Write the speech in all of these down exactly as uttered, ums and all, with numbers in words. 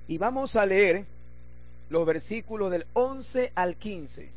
Y vamos a leer los versículos del once al quince.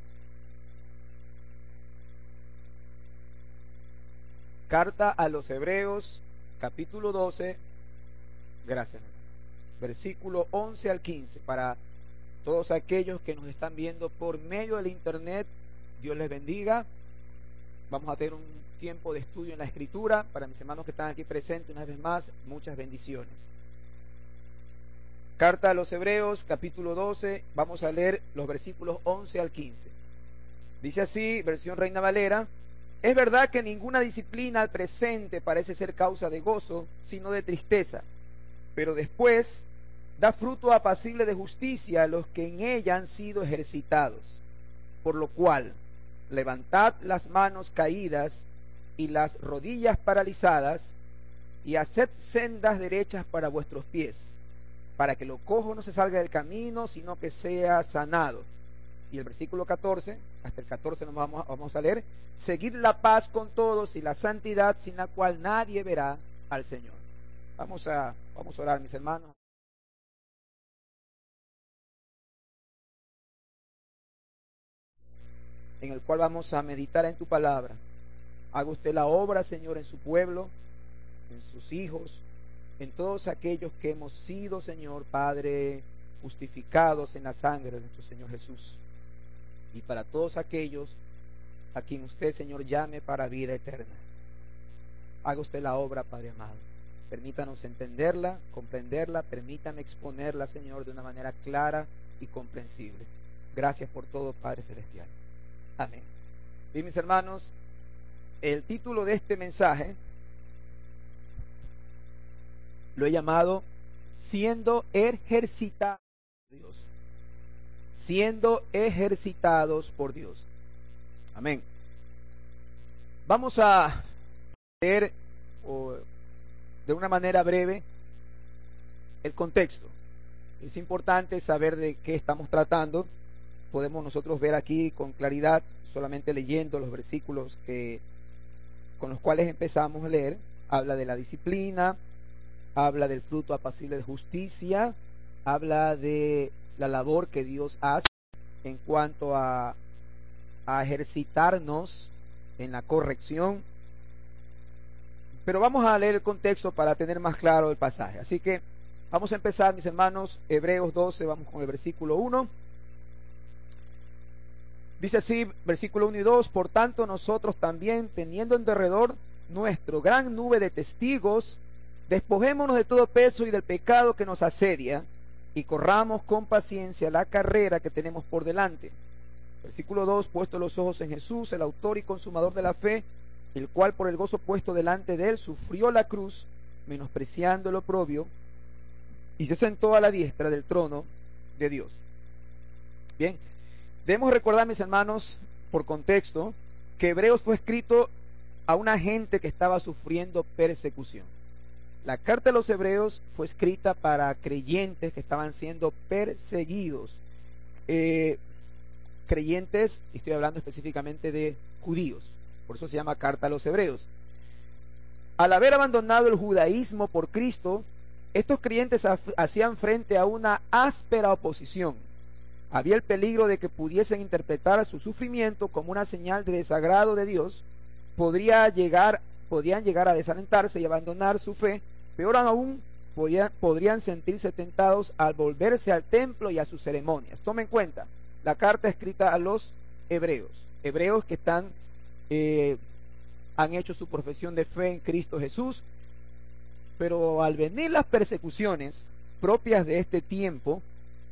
Carta a los Hebreos, capítulo doce, gracias, versículo once al quince, para todos aquellos que nos están viendo por medio del internet. Dios les bendiga. Vamos a tener un tiempo de estudio en la Escritura. Para mis hermanos que están aquí presentes, una vez más, muchas bendiciones. Carta a los Hebreos, capítulo doce, vamos a leer los versículos once al quince. Dice así, versión Reina Valera: es verdad que ninguna disciplina al presente parece ser causa de gozo, sino de tristeza, pero después da fruto apacible de justicia a los que en ella han sido ejercitados. Por lo cual, levantad las manos caídas y las rodillas paralizadas, y haced sendas derechas para vuestros pies, para que lo cojo no se salga del camino, sino que sea sanado. Y el versículo catorce, hasta el catorce nos vamos, vamos a leer: seguid la paz con todos y la santidad, sin la cual nadie verá al Señor. Vamos a, vamos a orar, mis hermanos. En el cual vamos a meditar en tu palabra. Haga usted la obra, Señor, en su pueblo, en sus hijos, en todos aquellos que hemos sido, Señor Padre, justificados en la sangre de nuestro Señor Jesús. Y para todos aquellos a quien usted, Señor, llame para vida eterna. Haga usted la obra, Padre amado. Permítanos entenderla, comprenderla, permítame exponerla, Señor, de una manera clara y comprensible. Gracias por todo, Padre Celestial. Amén. Y mis hermanos, el título de este mensaje lo he llamado siendo ejercitados por Dios. Siendo ejercitados por Dios. Amén. Vamos a leer o, de una manera breve el contexto. Es importante saber de qué estamos tratando. Podemos nosotros ver aquí con claridad, solamente leyendo los versículos que, con los cuales empezamos a leer. Habla de la disciplina, habla del fruto apacible de justicia, habla de la labor que Dios hace en cuanto a, a ejercitarnos en la corrección. Pero vamos a leer el contexto para tener más claro el pasaje. Así que vamos a empezar, mis hermanos, Hebreos doce, vamos con el versículo uno. Dice así, versículo uno y dos: por tanto nosotros también, teniendo en derredor nuestro gran nube de testigos, despojémonos de todo peso y del pecado que nos asedia, y corramos con paciencia la carrera que tenemos por delante. Versículo dos: puesto los ojos en Jesús, el autor y consumador de la fe, el cual por el gozo puesto delante de él sufrió la cruz, menospreciando el oprobio, y se sentó a la diestra del trono de Dios. Bien, debemos recordar, mis hermanos, por contexto, que Hebreos fue escrito a una gente que estaba sufriendo persecución. La carta de los Hebreos fue escrita para creyentes que estaban siendo perseguidos. Eh, creyentes, estoy hablando específicamente de judíos, por eso se llama carta a los Hebreos. Al haber abandonado el judaísmo por Cristo, estos creyentes hacían frente a una áspera oposición. Había el peligro de que pudiesen interpretar su sufrimiento como una señal de desagrado de Dios. Podría llegar, podían llegar a desalentarse y abandonar su fe. Peor aún, podían, podrían sentirse tentados al volverse al templo y a sus ceremonias. Tomen en cuenta, la carta escrita a los hebreos. Hebreos que están, eh, han hecho su profesión de fe en Cristo Jesús. Pero al venir las persecuciones propias de este tiempo,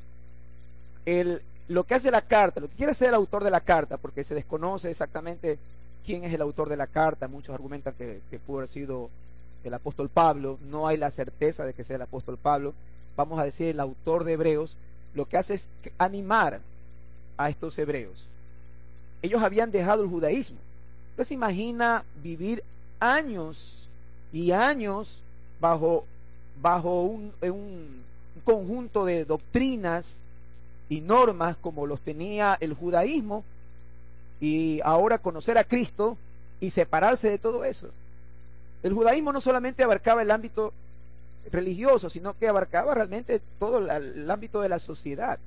El, lo que hace la carta, lo que quiere hacer el autor de la carta, porque se desconoce exactamente quién es el autor de la carta. Muchos argumentan que, que pudo haber sido el apóstol Pablo. No hay la certeza de que sea el apóstol Pablo. Vamos a decir el autor de Hebreos. Lo que hace es animar a estos hebreos. Ellos habían dejado el judaísmo. Usted se imagina vivir años y años bajo, bajo un, un conjunto de doctrinas y normas como los tenía el judaísmo, y ahora conocer a Cristo y separarse de todo eso. El judaísmo no solamente abarcaba el ámbito religioso, sino que abarcaba realmente todo la, el ámbito de la sociedad.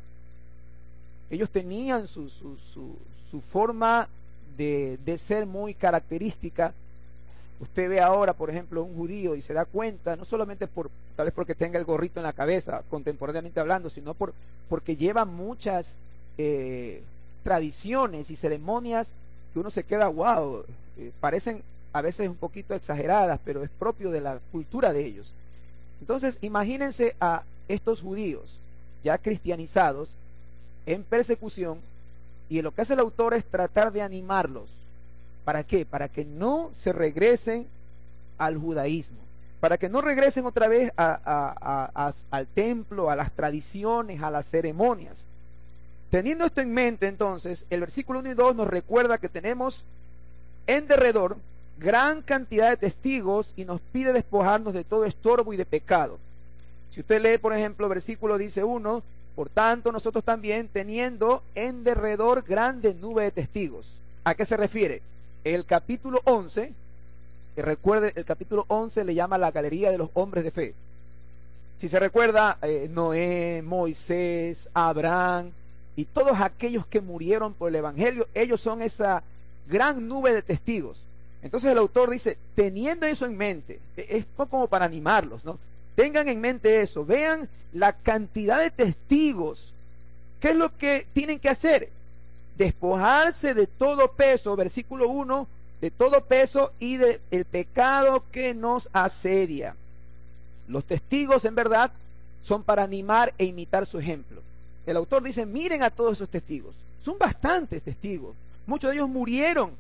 Ellos tenían su, su, su, su forma de, de ser muy característica. Usted ve ahora, por ejemplo, un judío y se da cuenta, no solamente por tal vez porque tenga el gorrito en la cabeza, contemporáneamente hablando, sino por, porque lleva muchas eh, tradiciones y ceremonias que uno se queda, wow, eh, parecen a veces un poquito exageradas, pero es propio de la cultura de ellos. Entonces, imagínense a estos judíos ya cristianizados en persecución, y lo que hace el autor es tratar de animarlos. ¿Para qué? Para que no se regresen al judaísmo, para que no regresen otra vez a, a, a, a, al templo, a las tradiciones, a las ceremonias. Teniendo esto en mente, entonces, el versículo uno y dos nos recuerda que tenemos en derredor gran cantidad de testigos y nos pide despojarnos de todo estorbo y de pecado. Si usted lee, por ejemplo, el versículo dice uno, por tanto nosotros también, teniendo en derredor grande nube de testigos. ¿A qué se refiere? El capítulo once, que recuerde, el capítulo once le llama la galería de los hombres de fe. Si se recuerda, eh, Noé, Moisés, Abraham y todos aquellos que murieron por el evangelio, ellos son esa gran nube de testigos. Entonces el autor dice, teniendo eso en mente, es como para animarlos, ¿no? Tengan en mente eso, vean la cantidad de testigos. ¿Qué es lo que tienen que hacer? Despojarse de todo peso, versículo uno, de todo peso y del pecado que nos asedia. Los testigos, en verdad, son para animar e imitar su ejemplo. El autor dice, miren a todos esos testigos. Son bastantes testigos. Muchos de ellos murieron.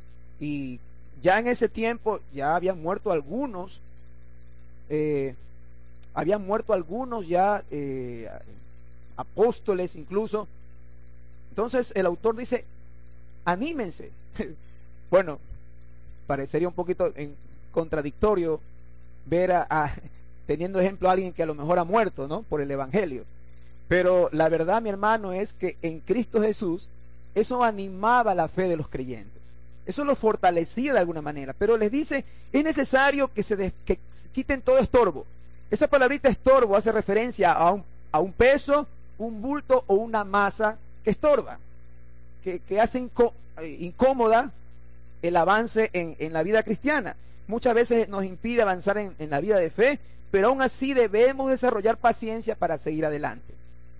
Y ya en ese tiempo, ya habían muerto algunos. Eh, habían muerto algunos ya, eh, apóstoles incluso. Entonces el autor dice, anímense. Bueno, parecería un poquito en contradictorio ver a, a teniendo ejemplo a alguien que a lo mejor ha muerto, ¿no? Por el evangelio. Pero la verdad, mi hermano, es que en Cristo Jesús eso animaba la fe de los creyentes. Eso los fortalecía de alguna manera. Pero les dice, es necesario que se, de, que se quiten todo estorbo. Esa palabrita estorbo hace referencia a un, a un peso, un bulto o una masa que estorba, que, que hace incó, incómoda el avance en, en la vida cristiana. Muchas veces nos impide avanzar en, en la vida de fe, pero aún así debemos desarrollar paciencia para seguir adelante.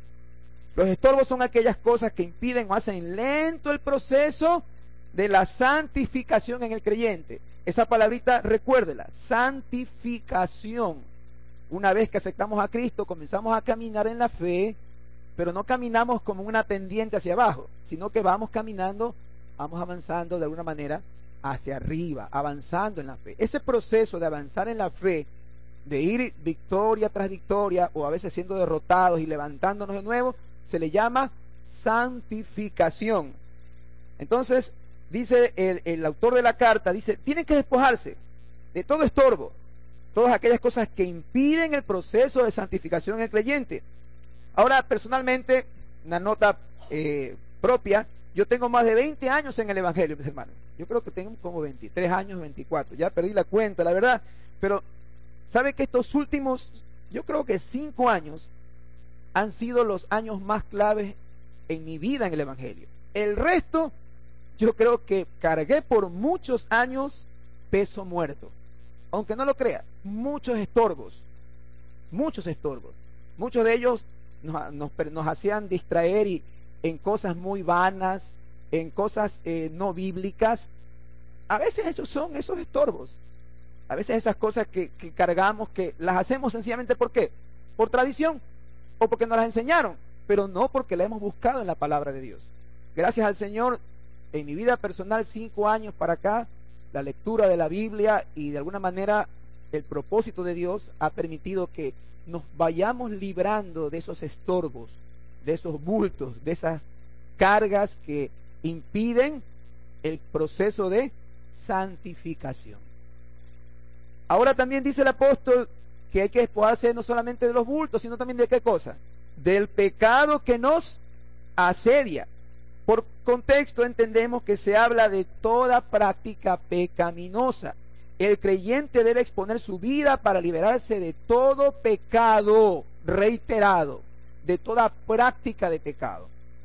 Los estorbos son aquellas cosas que impiden o hacen lento el proceso de la santificación en el creyente. Esa palabrita, recuérdela, santificación. Una vez que aceptamos a Cristo, comenzamos a caminar en la fe, pero no caminamos como una pendiente hacia abajo, sino que vamos caminando, vamos avanzando de alguna manera hacia arriba, avanzando en la fe. Ese proceso de avanzar en la fe, de ir victoria tras victoria, o a veces siendo derrotados y levantándonos de nuevo, se le llama santificación. Entonces, dice el, el autor de la carta, dice, tienen que despojarse de todo estorbo, todas aquellas cosas que impiden el proceso de santificación en el creyente. Ahora, personalmente, una nota eh, propia, yo tengo más de veinte años en el evangelio, mis hermanos. Yo creo que tengo como veintitrés años, veinticuatro, ya perdí la cuenta, la verdad, pero ¿sabe que estos últimos, yo creo que cinco años, han sido los años más claves en mi vida en el evangelio? El resto, yo creo que cargué por muchos años peso muerto. Aunque no lo crea, muchos estorbos, muchos estorbos. Muchos de ellos nos, nos, nos hacían distraer y, en cosas muy vanas, en cosas eh, no bíblicas. A veces esos son esos estorbos. A veces esas cosas que, que cargamos, que las hacemos sencillamente ¿por qué? Por tradición o porque nos las enseñaron, pero no porque la hemos buscado en la palabra de Dios. Gracias al Señor, en mi vida personal, cinco años para acá, la lectura de la Biblia y de alguna manera el propósito de Dios ha permitido que nos vayamos librando de esos estorbos, de esos bultos, de esas cargas que impiden el proceso de santificación. Ahora también dice el apóstol que hay que despojarse no solamente de los bultos, sino también de qué cosa, del pecado que nos asedia. Por contexto entendemos que se habla de toda práctica pecaminosa. El creyente debe exponer su vida para liberarse de todo pecado reiterado, de toda práctica de pecado.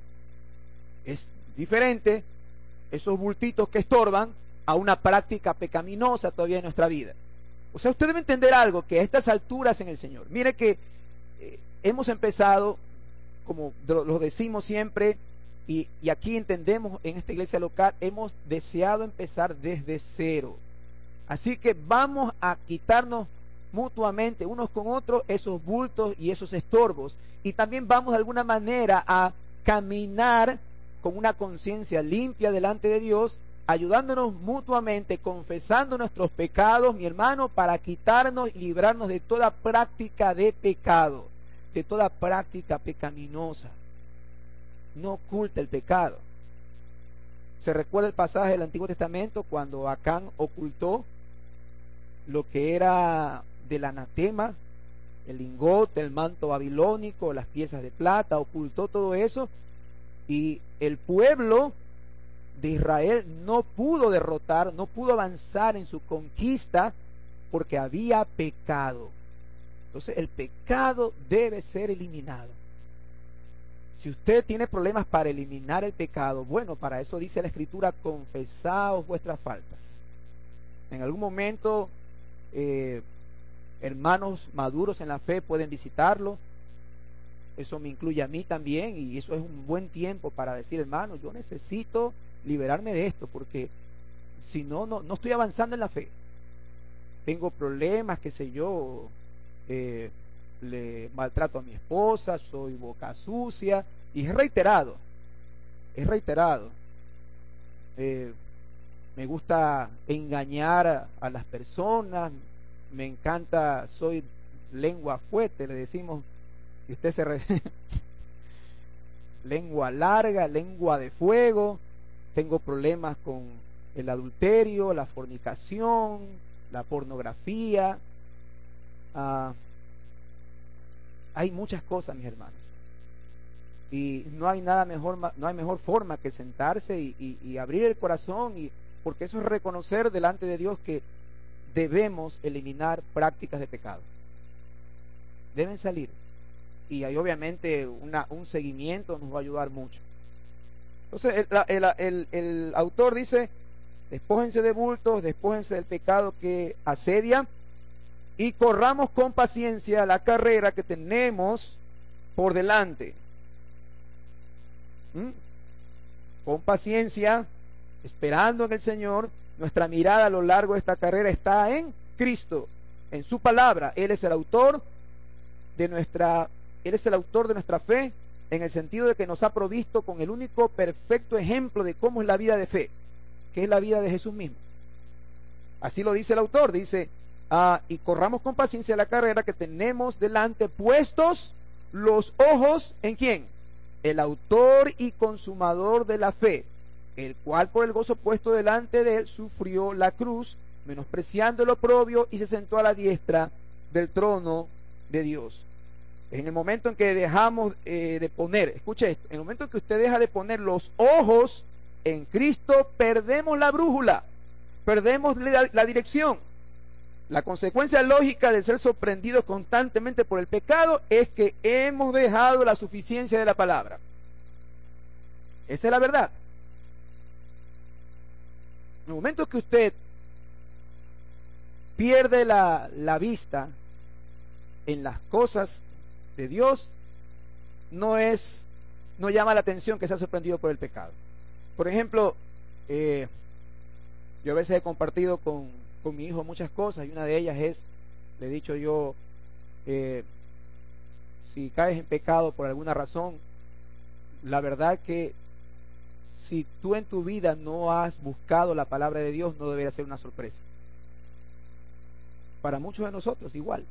Es diferente esos bultitos que estorban a una práctica pecaminosa todavía en nuestra vida. O sea, usted debe entender algo, que a estas alturas en el Señor, mire que eh, hemos empezado, como lo decimos siempre, y, y aquí entendemos en esta iglesia local, hemos deseado empezar desde cero. Así que vamos a quitarnos mutuamente, unos con otros, esos bultos y esos estorbos. Y también vamos de alguna manera a caminar con una conciencia limpia delante de Dios, ayudándonos mutuamente, confesando nuestros pecados, mi hermano, para quitarnos y librarnos de toda práctica de pecado, de toda práctica pecaminosa. No oculta el pecado. Se recuerda el pasaje del Antiguo Testamento cuando Acán ocultó lo que era del anatema, el lingote, el manto babilónico, las piezas de plata, ocultó todo eso, y el pueblo de Israel no pudo derrotar, no pudo avanzar en su conquista porque había pecado. Entonces el pecado debe ser eliminado. Si usted tiene problemas para eliminar el pecado, bueno, para eso dice la Escritura: confesaos vuestras faltas. En algún momento eh, hermanos maduros en la fe pueden visitarlo. Eso me incluye a mí también, y eso es un buen tiempo para decir: hermano, yo necesito liberarme de esto, porque si no, no, no estoy avanzando en la fe. Tengo problemas, qué sé yo, eh, le maltrato a mi esposa, soy boca sucia, y es reiterado, es reiterado. Eh, me gusta engañar a, a las personas, me encanta, soy lengua fuerte, le decimos, y usted se re... lengua larga, lengua de fuego. Tengo problemas con el adulterio, la fornicación, la pornografía. Uh, hay muchas cosas, mis hermanos, y no hay nada mejor, no hay mejor forma que sentarse y, y, y abrir el corazón, y porque eso es reconocer delante de Dios que debemos eliminar prácticas de pecado. Deben salir, y hay obviamente una, un seguimiento nos va a ayudar mucho. Entonces el, el, el, el autor dice: despójense de bultos, despójense del pecado que asedia, y corramos con paciencia la carrera que tenemos por delante. ¿Mm? Con paciencia, esperando en el Señor. Nuestra mirada a lo largo de esta carrera está en Cristo, en su palabra. Él es el autor de nuestra, Él es el autor de nuestra fe, en el sentido de que nos ha provisto con el único perfecto ejemplo de cómo es la vida de fe, que es la vida de Jesús mismo. Así lo dice el autor, dice: ah, y corramos con paciencia la carrera que tenemos delante, puestos los ojos ¿en quién? El autor y consumador de la fe, el cual por el gozo puesto delante de él sufrió la cruz, menospreciando el oprobio, y se sentó a la diestra del trono de Dios. En el momento en que dejamos eh, de poner, escuche esto, en el momento en que usted deja de poner los ojos en Cristo, perdemos la brújula, perdemos la, la dirección. La consecuencia lógica de ser sorprendidos constantemente por el pecado es que hemos dejado la suficiencia de la palabra. Esa es la verdad. En el momento que usted pierde la, la vista en las cosas de Dios, no es, no llama la atención que sea sorprendido por el pecado. Por ejemplo, eh, yo a veces he compartido con, con mi hijo muchas cosas, y una de ellas es, le he dicho yo, eh, si caes en pecado por alguna razón, la verdad que si tú en tu vida no has buscado la palabra de Dios, no debería ser una sorpresa. Para muchos de nosotros igual.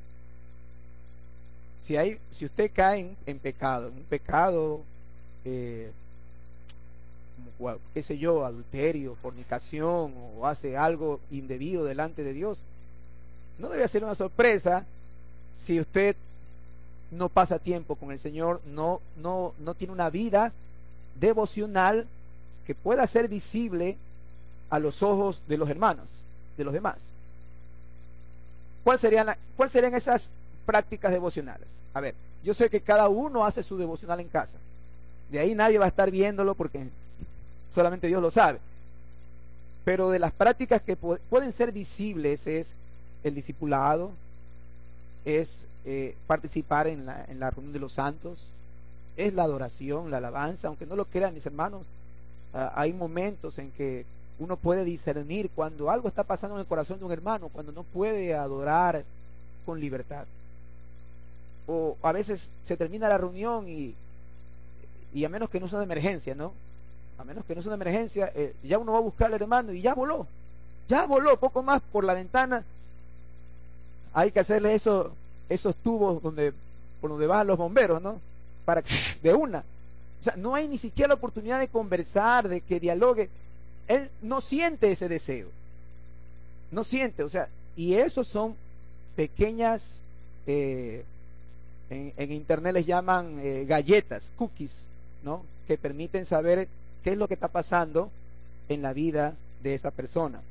Si hay, si usted cae en, en pecado, en un pecado, eh, como, qué sé yo, adulterio, fornicación, o hace algo indebido delante de Dios, no debe ser una sorpresa si usted no pasa tiempo con el Señor, no, no, no tiene una vida devocional que pueda ser visible a los ojos de los hermanos. de los demás. ¿Cuál serían, la, ¿Cuál serían esas prácticas devocionales? A ver, yo sé que cada uno hace su devocional en casa. De ahí nadie va a estar viéndolo porque solamente Dios lo sabe. Pero de las prácticas que pu- pueden ser visibles es el discipulado, es eh, participar en la, en la reunión de los santos, es la adoración, la alabanza. Aunque no lo crean, mis hermanos, uh, hay momentos en que uno puede discernir cuando algo está pasando en el corazón de un hermano, cuando no puede adorar con libertad. O a veces se termina la reunión y, y a menos que no sea de emergencia, ¿no? A menos que no sea de emergencia, eh, ya uno va a buscar al hermano y ya voló. Ya voló, poco más por la ventana. Hay que hacerle eso, esos tubos donde, por donde bajan los bomberos, ¿no? Para que, de una. O sea, no hay ni siquiera la oportunidad de conversar, de que dialogue. Él no siente ese deseo. No siente, o sea, y esos son pequeñas, eh, en, en internet les llaman eh, galletas, cookies, ¿no? Que permiten saber qué es lo que está pasando en la vida de esa persona.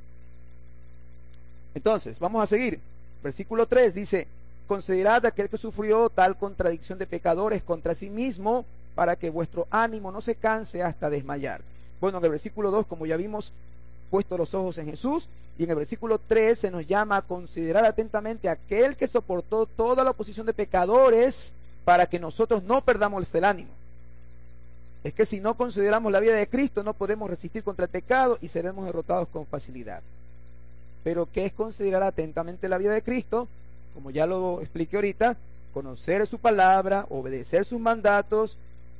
Entonces, vamos a seguir. Versículo tres dice: considerad a aquel que sufrió tal contradicción de pecadores contra sí mismo, para que vuestro ánimo no se canse hasta desmayar. Bueno, en el versículo dos, como ya vimos, puesto los ojos en Jesús, y en el versículo tres se nos llama a considerar atentamente a aquel que soportó toda la oposición de pecadores, para que nosotros no perdamos el ánimo. Es que si no consideramos la vida de Cristo, no podemos resistir contra el pecado y seremos derrotados con facilidad. Pero ¿qué es considerar atentamente la vida de Cristo? Como ya lo expliqué ahorita, conocer su palabra, obedecer sus mandatos,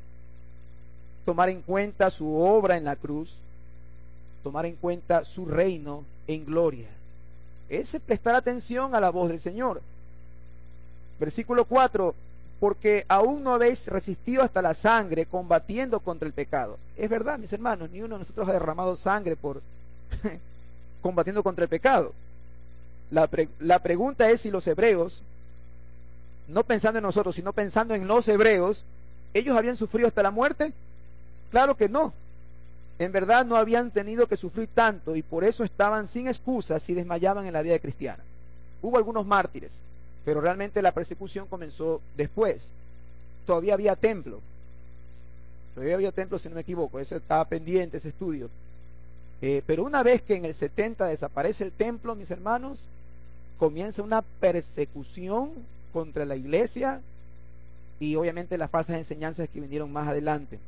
tomar en cuenta su obra en la cruz, tomar en cuenta su reino en gloria. Es prestar atención a la voz del Señor. Versículo cuatro: porque aún no habéis resistido hasta la sangre, combatiendo contra el pecado. Es verdad, mis hermanos, ni uno de nosotros ha derramado sangre por combatiendo contra el pecado. La, pre la pregunta es si los hebreos, no pensando en nosotros, sino pensando en los hebreos, ¿ellos habían sufrido hasta la muerte? Claro que no. En verdad no habían tenido que sufrir tanto y por eso estaban sin excusas si desmayaban en la vida cristiana. Hubo algunos mártires, pero realmente la persecución comenzó después. Todavía había templo. Todavía había templo, si no me equivoco. Ese estaba pendiente, ese estudio. Eh, pero una vez que en el setenta desaparece el templo, mis hermanos, comienza una persecución contra la iglesia y obviamente las falsas enseñanzas que vinieron más adelante.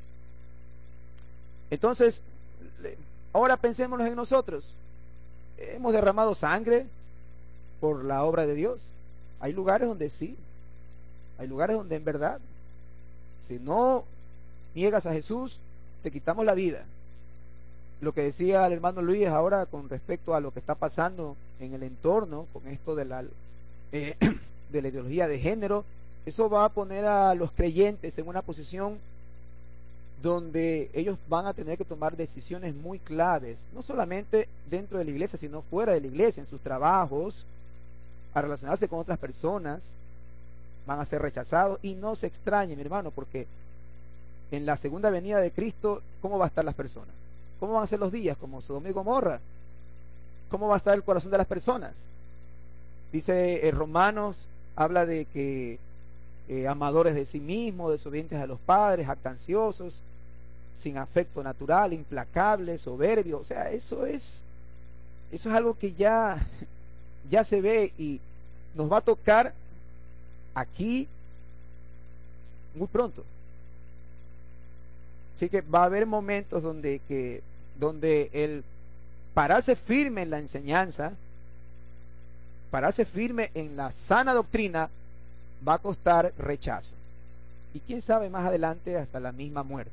Entonces, ahora pensémonos en nosotros. Hemos derramado sangre por la obra de Dios. Hay lugares donde sí, hay lugares donde en verdad, si no niegas a Jesús, te quitamos la vida. Lo que decía el hermano Luis ahora con respecto a lo que está pasando en el entorno, con esto de la, eh, de la ideología de género, eso va a poner a los creyentes en una posición donde ellos van a tener que tomar decisiones muy claves, no solamente dentro de la iglesia, sino fuera de la iglesia, en sus trabajos, a relacionarse con otras personas, van a ser rechazados. Y no se extrañe, mi hermano, porque en la segunda venida de Cristo, ¿cómo va a estar las personas? ¿Cómo van a ser los días? Como Sodoma y Gomorra. ¿Cómo va a estar el corazón de las personas? Dice eh, Romanos, habla de que eh, amadores de sí mismos, desobedientes a los padres, jactanciosos, sin afecto natural, implacables, soberbios. O sea, eso es, eso es algo que ya, ya se ve y nos va a tocar aquí muy pronto. Así que va a haber momentos donde, que, donde el pararse firme en la enseñanza, pararse firme en la sana doctrina, va a costar rechazo. Y quién sabe más adelante hasta la misma muerte.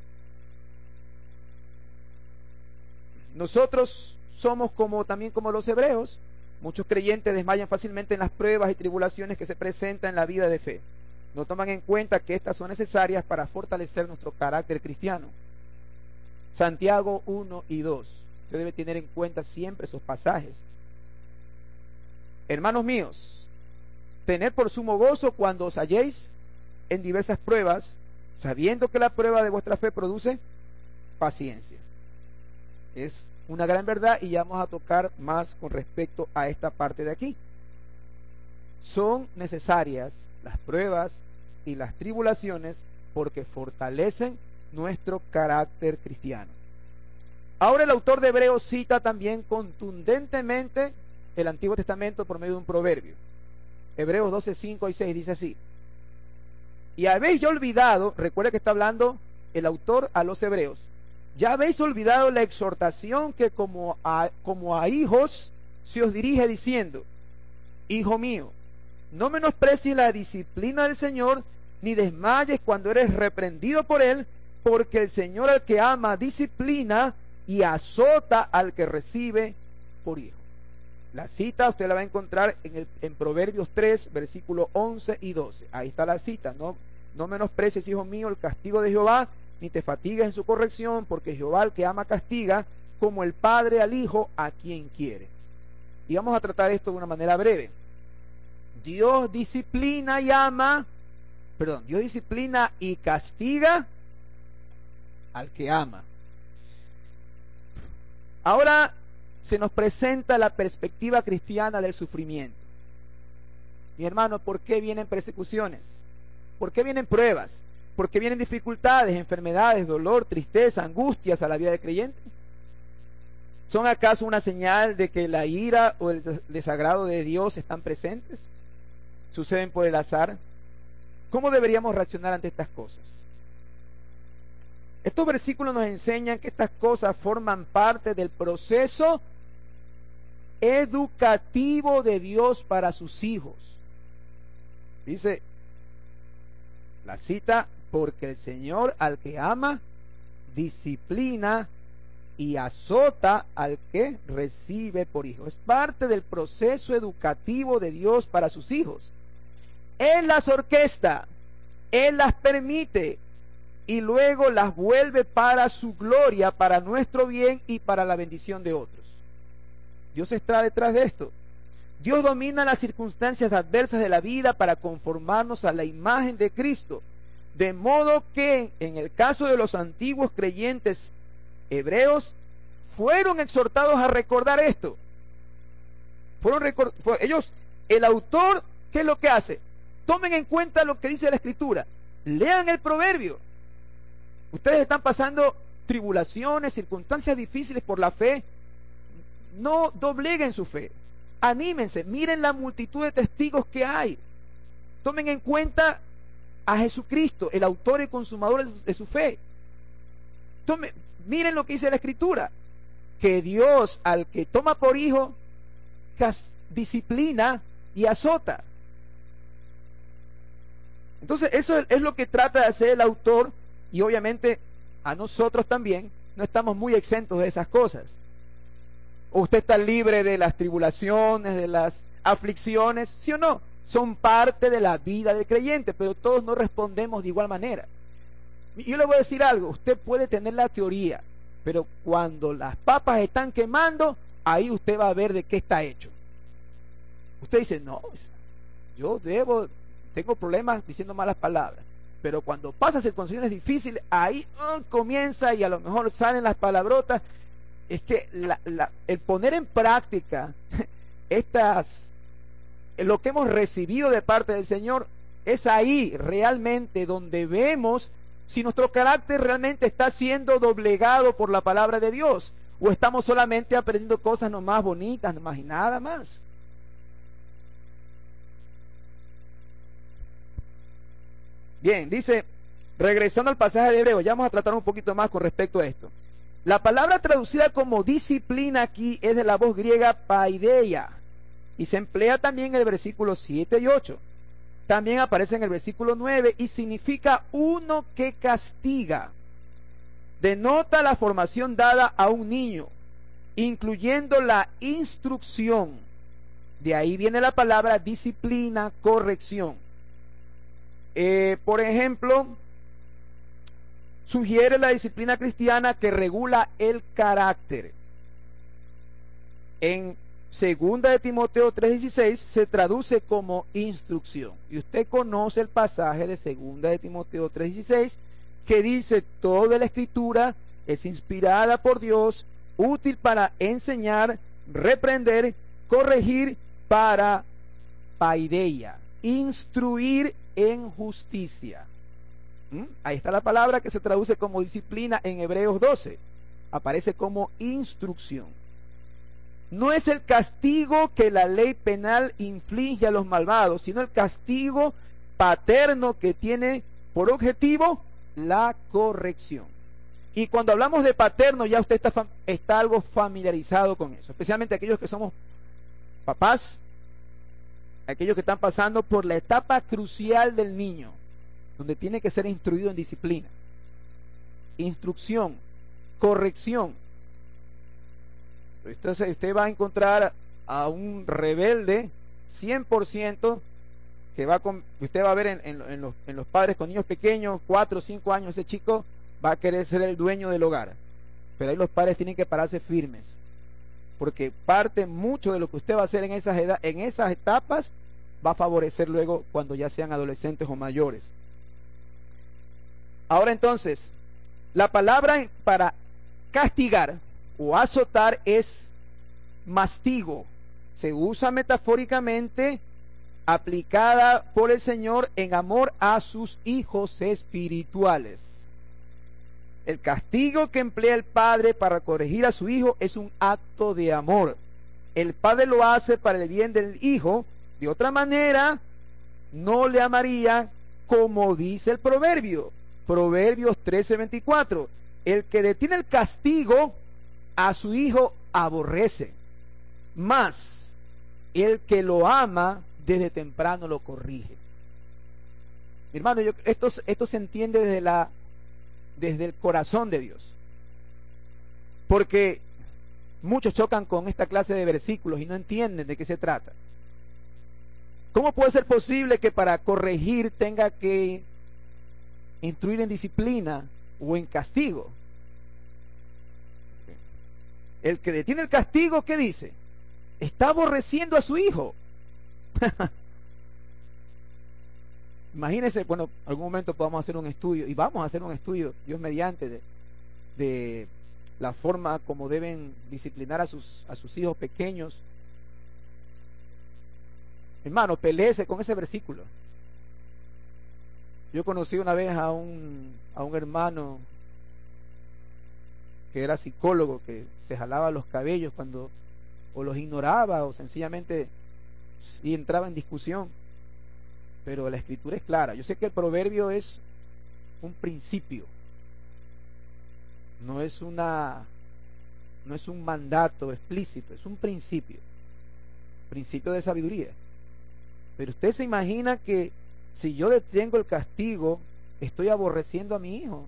Nosotros somos como también como los hebreos. Muchos creyentes desmayan fácilmente en las pruebas y tribulaciones que se presentan en la vida de fe. No toman en cuenta que estas son necesarias para fortalecer nuestro carácter cristiano. Santiago uno y dos. Usted debe tener en cuenta siempre esos pasajes. Hermanos míos, tened por sumo gozo cuando os halléis en diversas pruebas, sabiendo que la prueba de vuestra fe produce paciencia. Es una gran verdad, y ya vamos a tocar más con respecto a esta parte de aquí. Son necesarias las pruebas y las tribulaciones porque fortalecen nuestro carácter cristiano. Ahora el autor de Hebreos cita también contundentemente el Antiguo Testamento por medio de un proverbio. Hebreos doce, cinco y seis dice así: y habéis ya olvidado, recuerda que está hablando el autor a los hebreos, ya habéis olvidado la exhortación que como a, como a hijos se os dirige diciendo: hijo mío, no menosprecies la disciplina del Señor, ni desmayes cuando eres reprendido por él, porque el Señor al que ama disciplina y azota al que recibe por hijo. La cita usted la va a encontrar en, el, en Proverbios tres, versículos once y doce. Ahí está la cita. No, no menosprecies, hijo mío, el castigo de Jehová, ni te fatigues en su corrección, porque Jehová al que ama castiga, como el padre al hijo a quien quiere. Y vamos a tratar esto de una manera breve. Dios disciplina y ama, perdón, Dios disciplina y castiga al que ama. Ahora se nos presenta la perspectiva cristiana del sufrimiento. Mi hermano, ¿por qué vienen persecuciones? ¿Por qué vienen pruebas? ¿Por qué vienen dificultades, enfermedades, dolor, tristeza, angustias a la vida del creyente? ¿Son acaso una señal de que la ira o el desagrado de Dios están presentes? ¿Suceden por el azar? ¿Cómo deberíamos reaccionar ante estas cosas? Estos versículos nos enseñan que estas cosas forman parte del proceso educativo de Dios para sus hijos. Dice la cita: porque el Señor al que ama disciplina y azota al que recibe por hijo. Es parte del proceso educativo de Dios para sus hijos. Él las orquesta, Él las permite y luego las vuelve para su gloria, para nuestro bien y para la bendición de otros. Dios está detrás de esto. Dios domina las circunstancias adversas de la vida para conformarnos a la imagen de Cristo, de modo que en el caso de los antiguos creyentes hebreos fueron exhortados a recordar esto. Fueron record... ellos, el autor, ¿qué es lo que hace? Tomen en cuenta lo que dice la Escritura, lean el proverbio. Ustedes están pasando tribulaciones, circunstancias difíciles por la fe. No dobleguen su fe. Anímense, miren la multitud de testigos que hay. Tomen en cuenta a Jesucristo, el autor y consumador de su fe. Tomen, miren lo que dice la Escritura, que Dios al que toma por hijo disciplina y azota. Entonces eso es lo que trata de hacer el autor, y obviamente a nosotros también no estamos muy exentos de esas cosas. ¿O usted está libre de las tribulaciones, de las aflicciones? ¿Sí o no? Son parte de la vida del creyente, pero todos no respondemos de igual manera. Yo le voy a decir algo: usted puede tener la teoría, pero cuando las papas están quemando, ahí usted va a ver de qué está hecho. Usted dice: no, yo debo, tengo problemas diciendo malas palabras, pero cuando pasa circunstancias difíciles, ahí oh, comienza, y a lo mejor salen las palabrotas. Es que la, la, el poner en práctica estas, lo que hemos recibido de parte del Señor, es ahí realmente donde vemos si nuestro carácter realmente está siendo doblegado por la palabra de Dios, o estamos solamente aprendiendo cosas nomás bonitas, nomás y nada más. Bien, dice, regresando al pasaje de Hebreos, ya vamos a tratar un poquito más con respecto a esto. La palabra traducida como disciplina aquí es de la voz griega paideia, y se emplea también en el versículo siete y ocho. También aparece en el versículo nueve y significa uno que castiga. Denota la formación dada a un niño, incluyendo la instrucción. De ahí viene la palabra disciplina, corrección. Eh, por ejemplo, sugiere la disciplina cristiana que regula el carácter. En segunda de Timoteo tres dieciséis se traduce como instrucción. Y usted conoce el pasaje de segunda de Timoteo tres dieciséis que dice: toda la escritura es inspirada por Dios útil para enseñar, reprender, corregir, para paideia, instruir en justicia. ¿Mm? Ahí está la palabra que se traduce como disciplina en Hebreos doce. Aparece como instrucción. No es el castigo que la ley penal inflige a los malvados, sino el castigo paterno que tiene por objetivo la corrección. Y cuando hablamos de paterno, ya usted está, está algo familiarizado con eso, especialmente aquellos que somos papás, aquellos que están pasando por la etapa crucial del niño, donde tiene que ser instruido en disciplina, instrucción, corrección. Entonces usted va a encontrar a un rebelde cien por ciento que va con, usted va a ver en, en, en, los, en los padres con niños pequeños, cuatro o cinco años, ese chico va a querer ser el dueño del hogar. Pero ahí los padres tienen que pararse firmes, porque parte mucho de lo que usted va a hacer en esas, edad, en esas etapas va a favorecer luego cuando ya sean adolescentes o mayores. Ahora entonces, la palabra para castigar o azotar es mastigo. Se usa metafóricamente, aplicada por el Señor en amor a sus hijos espirituales. El castigo que emplea el padre para corregir a su hijo es un acto de amor. El padre lo hace para el bien del hijo. De otra manera, no le amaría, como dice el proverbio. Proverbios trece veinticuatro. El que detiene el castigo a su hijo aborrece, mas el que lo ama desde temprano lo corrige. Mi hermano, yo, esto, esto se entiende desde, la, desde el corazón de Dios, porque muchos chocan con esta clase de versículos y no entienden de qué se trata. ¿Cómo puede ser posible que para corregir tenga que instruir en disciplina o en castigo? El que detiene el castigo, ¿qué dice? Está aborreciendo a su hijo. Imagínense, bueno, algún momento podamos hacer un estudio, y vamos a hacer un estudio, Dios mediante, de, de la forma como deben disciplinar a sus, a sus hijos pequeños. Hermano, peleese con ese versículo. Yo conocí una vez a un, a un hermano que era psicólogo, que se jalaba los cabellos cuando o los ignoraba o sencillamente y entraba en discusión. Pero la escritura es clara. Yo sé que el proverbio es un principio, no es una no es un mandato explícito, es un principio, principio de sabiduría. Pero usted se imagina que si yo detengo el castigo, estoy aborreciendo a mi hijo.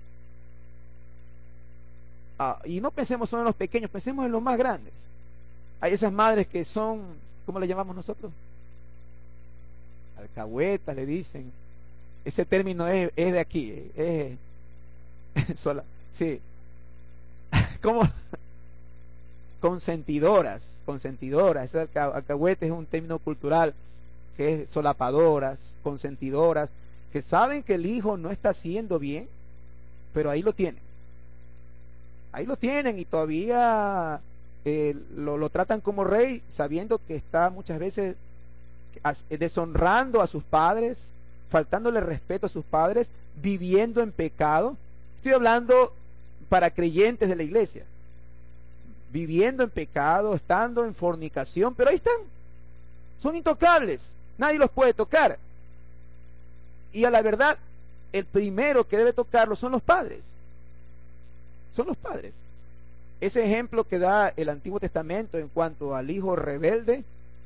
Ah, y no pensemos solo en los pequeños, pensemos en los más grandes. Hay esas madres que son, ¿cómo le llamamos nosotros? Alcahuetas, le dicen. Ese término es, es de aquí, es, es sola, sí. ¿Cómo? Consentidoras, consentidoras. Ese alcahuete es un término cultural que es solapadoras, consentidoras, que saben que el hijo no está haciendo bien, pero ahí lo tienen. Ahí lo tienen y todavía eh, lo, lo tratan como rey, sabiendo que está muchas veces deshonrando a sus padres, faltándole respeto a sus padres, viviendo en pecado. Estoy hablando para creyentes de la iglesia, viviendo en pecado, estando en fornicación, pero ahí están, son intocables, nadie los puede tocar. Y a la verdad, el primero que debe tocarlos son los padres, son los padres. Ese ejemplo que da el Antiguo Testamento en cuanto al hijo rebelde,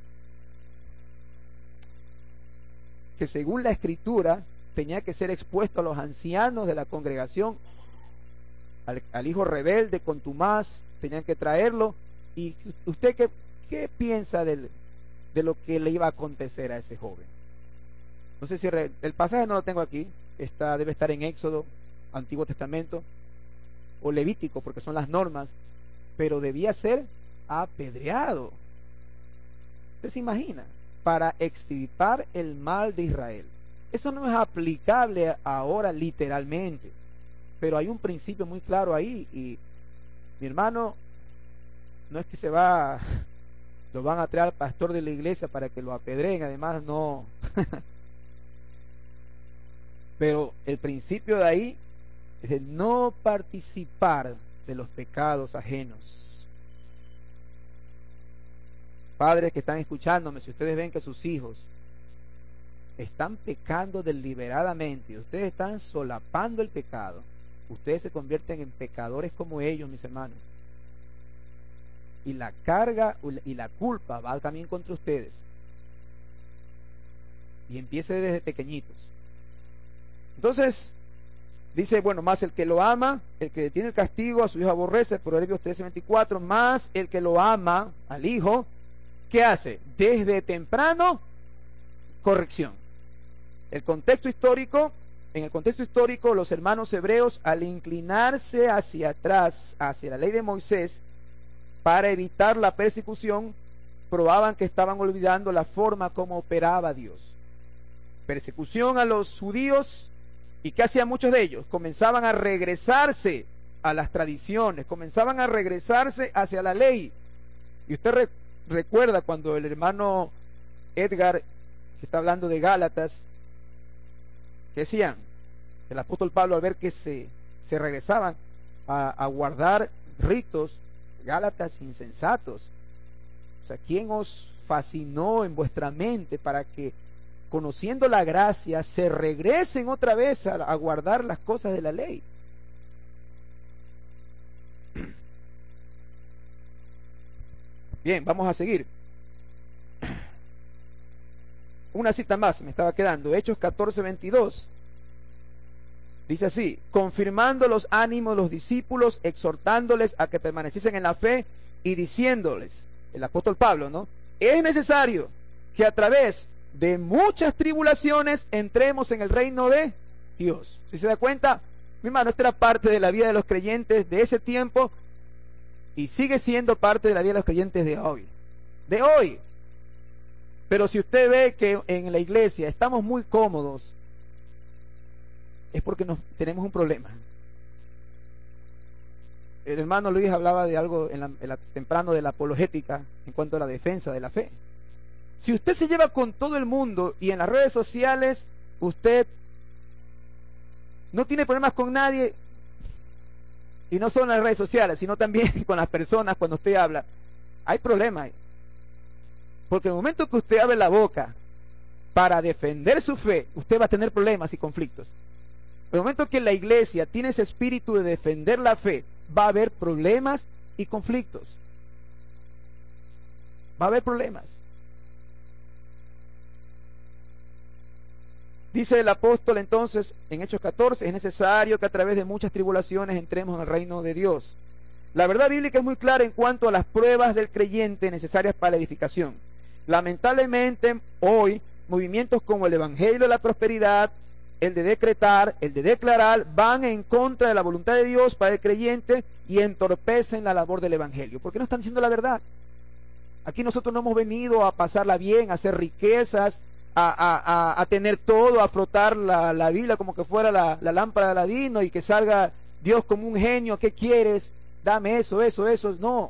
que según la Escritura tenía que ser expuesto a los ancianos de la congregación, al, al hijo rebelde, contumaz, tenían que traerlo. ¿Y usted qué, qué piensa del, de lo que le iba a acontecer a ese joven? No sé si re, el pasaje no lo tengo aquí, está, debe estar en Éxodo, Antiguo Testamento, o Levítico, porque son las normas, pero debía ser apedreado. ¿Usted se imagina? Para extirpar el mal de Israel. Eso no es aplicable ahora literalmente, pero hay un principio muy claro ahí. Y mi hermano, no es que se va, lo van a traer al pastor de la iglesia para que lo apedreen, además no. Pero el principio de ahí es de no participar de los pecados ajenos. Padres que están escuchándome, si ustedes ven que sus hijos están pecando deliberadamente y ustedes están solapando el pecado, ustedes se convierten en pecadores como ellos, mis hermanos. Y la carga y la culpa va también contra ustedes. Y empiece desde pequeñitos. Entonces, dice, bueno, más el que lo ama, el que tiene el castigo, a su hijo aborrece, Proverbios trece veinticuatro, más el que lo ama, al hijo, ¿qué hace? Desde temprano, corrección. El contexto histórico, en el contexto histórico, los hermanos hebreos, al inclinarse hacia atrás, hacia la ley de Moisés, para evitar la persecución, probaban que estaban olvidando la forma como operaba Dios. Persecución a los judíos, ¿y qué hacían muchos de ellos? Comenzaban a regresarse a las tradiciones, comenzaban a regresarse hacia la ley. Y usted re recuerda cuando el hermano Edgar, que está hablando de Gálatas, ¿qué decían? El apóstol Pablo, al ver que se, se regresaban a, a guardar ritos, Gálatas insensatos. O sea, ¿quién os fascinó en vuestra mente para que, conociendo la gracia, se regresen otra vez a, a guardar las cosas de la ley? Bien, vamos a seguir. Una cita más me estaba quedando, Hechos catorce veintidós. Dice así: confirmando los ánimos de los discípulos, exhortándoles a que permaneciesen en la fe y diciéndoles, el apóstol Pablo, ¿no? Es necesario que a través de muchas tribulaciones entremos en el reino de Dios. Si se da cuenta, mi hermano, esta era parte de la vida de los creyentes de ese tiempo y sigue siendo parte de la vida de los creyentes de hoy. De hoy. Pero si usted ve que en la iglesia estamos muy cómodos, es porque nos, tenemos un problema. El hermano Luis hablaba de algo en la, en la, temprano de la apologética en cuanto a la defensa de la fe. Si usted se lleva con todo el mundo y en las redes sociales usted no tiene problemas con nadie, y no solo en las redes sociales, sino también con las personas cuando usted habla, hay problemas. Porque en el momento que usted abre la boca para defender su fe, usted va a tener problemas y conflictos. En el momento que la iglesia tiene ese espíritu de defender la fe, va a haber problemas y conflictos. Va a haber problemas. Dice el apóstol entonces en Hechos catorce, es necesario que a través de muchas tribulaciones entremos en el reino de Dios. La verdad bíblica es muy clara en cuanto a las pruebas del creyente necesarias para la edificación. Lamentablemente hoy movimientos como el Evangelio de la Prosperidad, el de decretar, el de declarar, van en contra de la voluntad de Dios para el creyente y entorpecen la labor del Evangelio, porque no están diciendo la verdad. Aquí nosotros no hemos venido a pasarla bien, a hacer riquezas, a, a, a, a tener todo, a frotar la, la Biblia como que fuera la, la lámpara de Aladino y que salga Dios como un genio. ¿Qué quieres? Dame eso, eso, eso. No.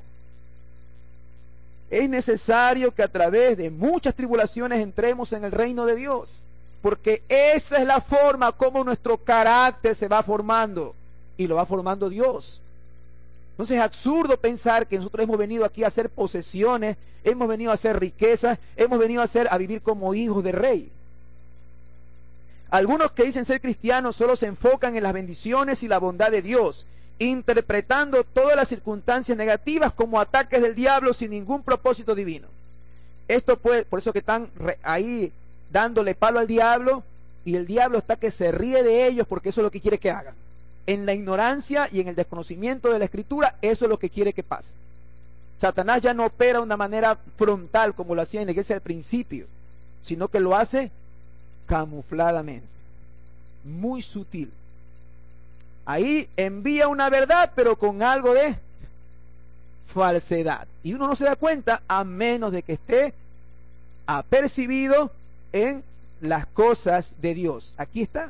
Es necesario que a través de muchas tribulaciones entremos en el reino de Dios, porque esa es la forma como nuestro carácter se va formando, y lo va formando Dios. Entonces es absurdo pensar que nosotros hemos venido aquí a hacer posesiones, hemos venido a hacer riquezas, hemos venido a, hacer, a vivir como hijos de rey. Algunos que dicen ser cristianos solo se enfocan en las bendiciones y la bondad de Dios, interpretando todas las circunstancias negativas como ataques del diablo sin ningún propósito divino. Esto puede, por eso que están ahí dándole palo al diablo, y el diablo está que se ríe de ellos porque eso es lo que quiere que hagan. En la ignorancia y en el desconocimiento de la Escritura, eso es lo que quiere que pase. Satanás ya no opera de una manera frontal como lo hacía en la iglesia al principio, sino que lo hace camufladamente, muy sutil. Ahí envía una verdad, pero con algo de falsedad. Y uno no se da cuenta a menos de que esté apercibido en las cosas de Dios. Aquí está.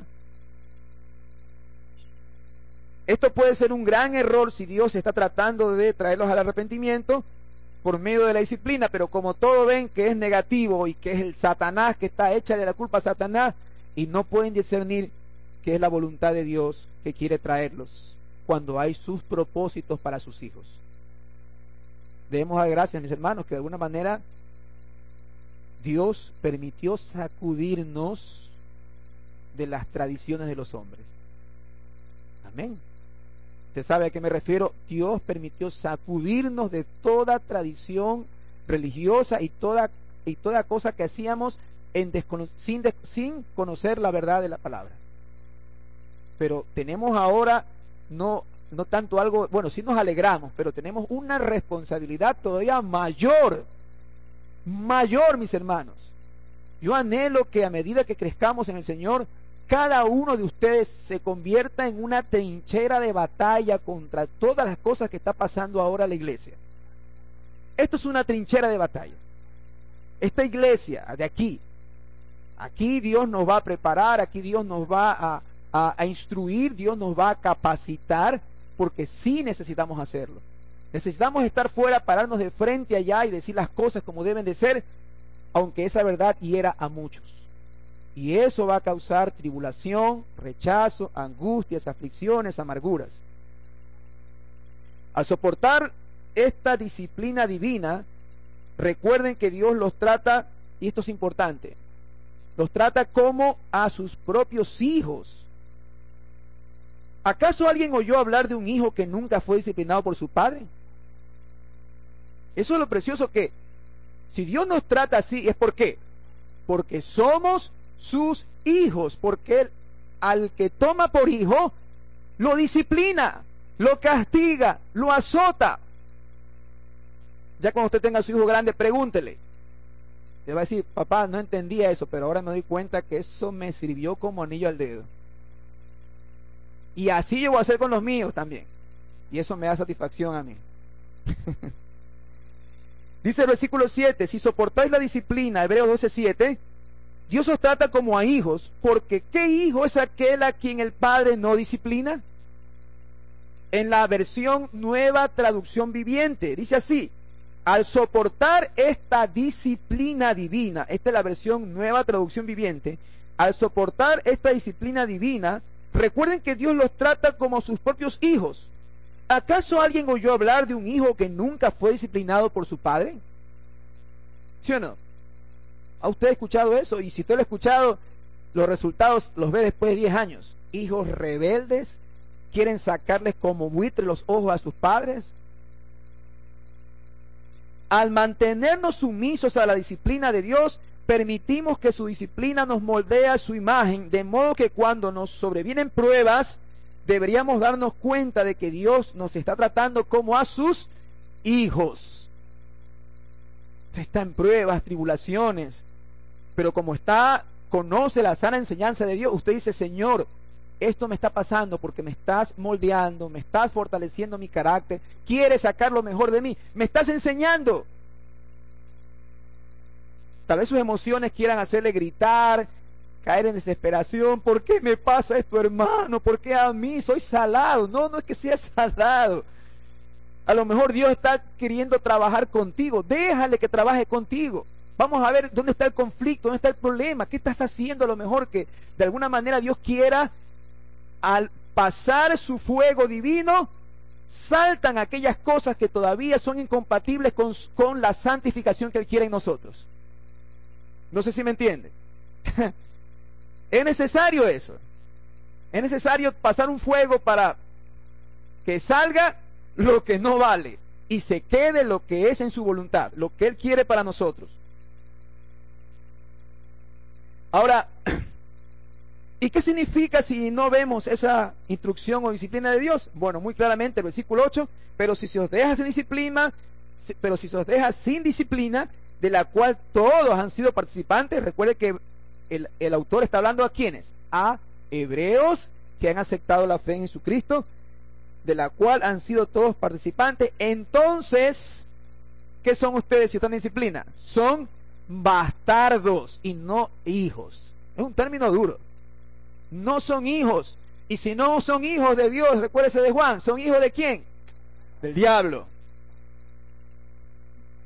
Esto puede ser un gran error si Dios está tratando de traerlos al arrepentimiento, por medio de la disciplina, pero como todo ven que es negativo y que es el Satanás que está hecha de la culpa a Satanás, y no pueden discernir que es la voluntad de Dios que quiere traerlos cuando hay sus propósitos para sus hijos. Debemos dar gracias, mis hermanos, que de alguna manera Dios permitió sacudirnos de las tradiciones de los hombres. Amén. Usted sabe a qué me refiero. Dios permitió sacudirnos de toda tradición religiosa y toda, y toda cosa que hacíamos en descono- sin, de- sin conocer la verdad de la palabra. Pero tenemos ahora no, no tanto algo, bueno, sí nos alegramos, pero tenemos una responsabilidad todavía mayor, mayor, mis hermanos. Yo anhelo que a medida que crezcamos en el Señor, cada uno de ustedes se convierta en una trinchera de batalla contra todas las cosas que está pasando ahora en la iglesia. Esto es una trinchera de batalla. Esta iglesia de aquí, aquí Dios nos va a preparar, aquí Dios nos va a, a, a instruir, Dios nos va a capacitar, porque sí necesitamos hacerlo. Necesitamos estar fuera, pararnos de frente allá y decir las cosas como deben de ser, aunque esa verdad hiera a muchos. Y eso va a causar tribulación, rechazo, angustias, aflicciones, amarguras. Al soportar esta disciplina divina, recuerden que Dios los trata, y esto es importante, los trata como a sus propios hijos. ¿Acaso alguien oyó hablar de un hijo que nunca fue disciplinado por su padre? Eso es lo precioso, que si Dios nos trata así, ¿es por qué? Porque somos sus hijos, porque él, al que toma por hijo, lo disciplina, lo castiga, lo azota. Ya cuando usted tenga a su hijo grande, pregúntele. Le va a decir: papá, no entendía eso, pero ahora me doy cuenta que eso me sirvió como anillo al dedo. Y así yo voy a hacer con los míos también. Y eso me da satisfacción a mí. Dice el versículo siete: si soportáis la disciplina, Hebreos doce siete, Dios os trata como a hijos, porque ¿qué hijo es aquel a quien el Padre no disciplina? En la versión Nueva Traducción Viviente, dice así: al soportar esta disciplina divina, esta es la versión Nueva Traducción Viviente, al soportar esta disciplina divina, recuerden que Dios los trata como sus propios hijos. ¿Acaso alguien oyó hablar de un hijo que nunca fue disciplinado por su padre? ¿Sí o no? ¿Ha usted escuchado eso? Y si usted lo ha escuchado, los resultados los ve después de diez años. Hijos rebeldes, quieren sacarles como buitre los ojos a sus padres. Al mantenernos sumisos a la disciplina de Dios, permitimos que su disciplina nos moldee a su imagen, de modo que cuando nos sobrevienen pruebas, deberíamos darnos cuenta de que Dios nos está tratando como a sus hijos. Usted está en pruebas, tribulaciones, pero como está, conoce la sana enseñanza de Dios, usted dice: Señor, esto me está pasando porque me estás moldeando, me estás fortaleciendo mi carácter, quieres sacar lo mejor de mí, me estás enseñando. Tal vez sus emociones quieran hacerle gritar, caer en desesperación. ¿Por qué me pasa esto, hermano? ¿Por qué a mí? Soy salado. No, no es que sea salado. A lo mejor Dios está queriendo trabajar contigo. Déjale que trabaje contigo. Vamos a ver dónde está el conflicto, dónde está el problema. ¿Qué estás haciendo? A lo mejor que de alguna manera Dios quiera, al pasar su fuego divino, saltan aquellas cosas que todavía son incompatibles con, con la santificación que Él quiere en nosotros. No sé si me entiende. Es necesario eso. Es necesario pasar un fuego para que salga lo que no vale y se quede lo que es en su voluntad, lo que Él quiere para nosotros. Ahora, ¿y qué significa si no vemos esa instrucción o disciplina de Dios? Bueno, muy claramente el versículo ocho: pero si se os deja sin disciplina, pero si se os deja sin disciplina, de la cual todos han sido participantes. Recuerde que el, el autor está hablando a quiénes, a hebreos que han aceptado la fe en Jesucristo, de la cual han sido todos participantes. Entonces, ¿qué son ustedes si están en disciplina? Son bastardos y no hijos. Es un término duro. No son hijos. Y si no son hijos de Dios, recuérdese de Juan, ¿son hijos de quién? Del diablo.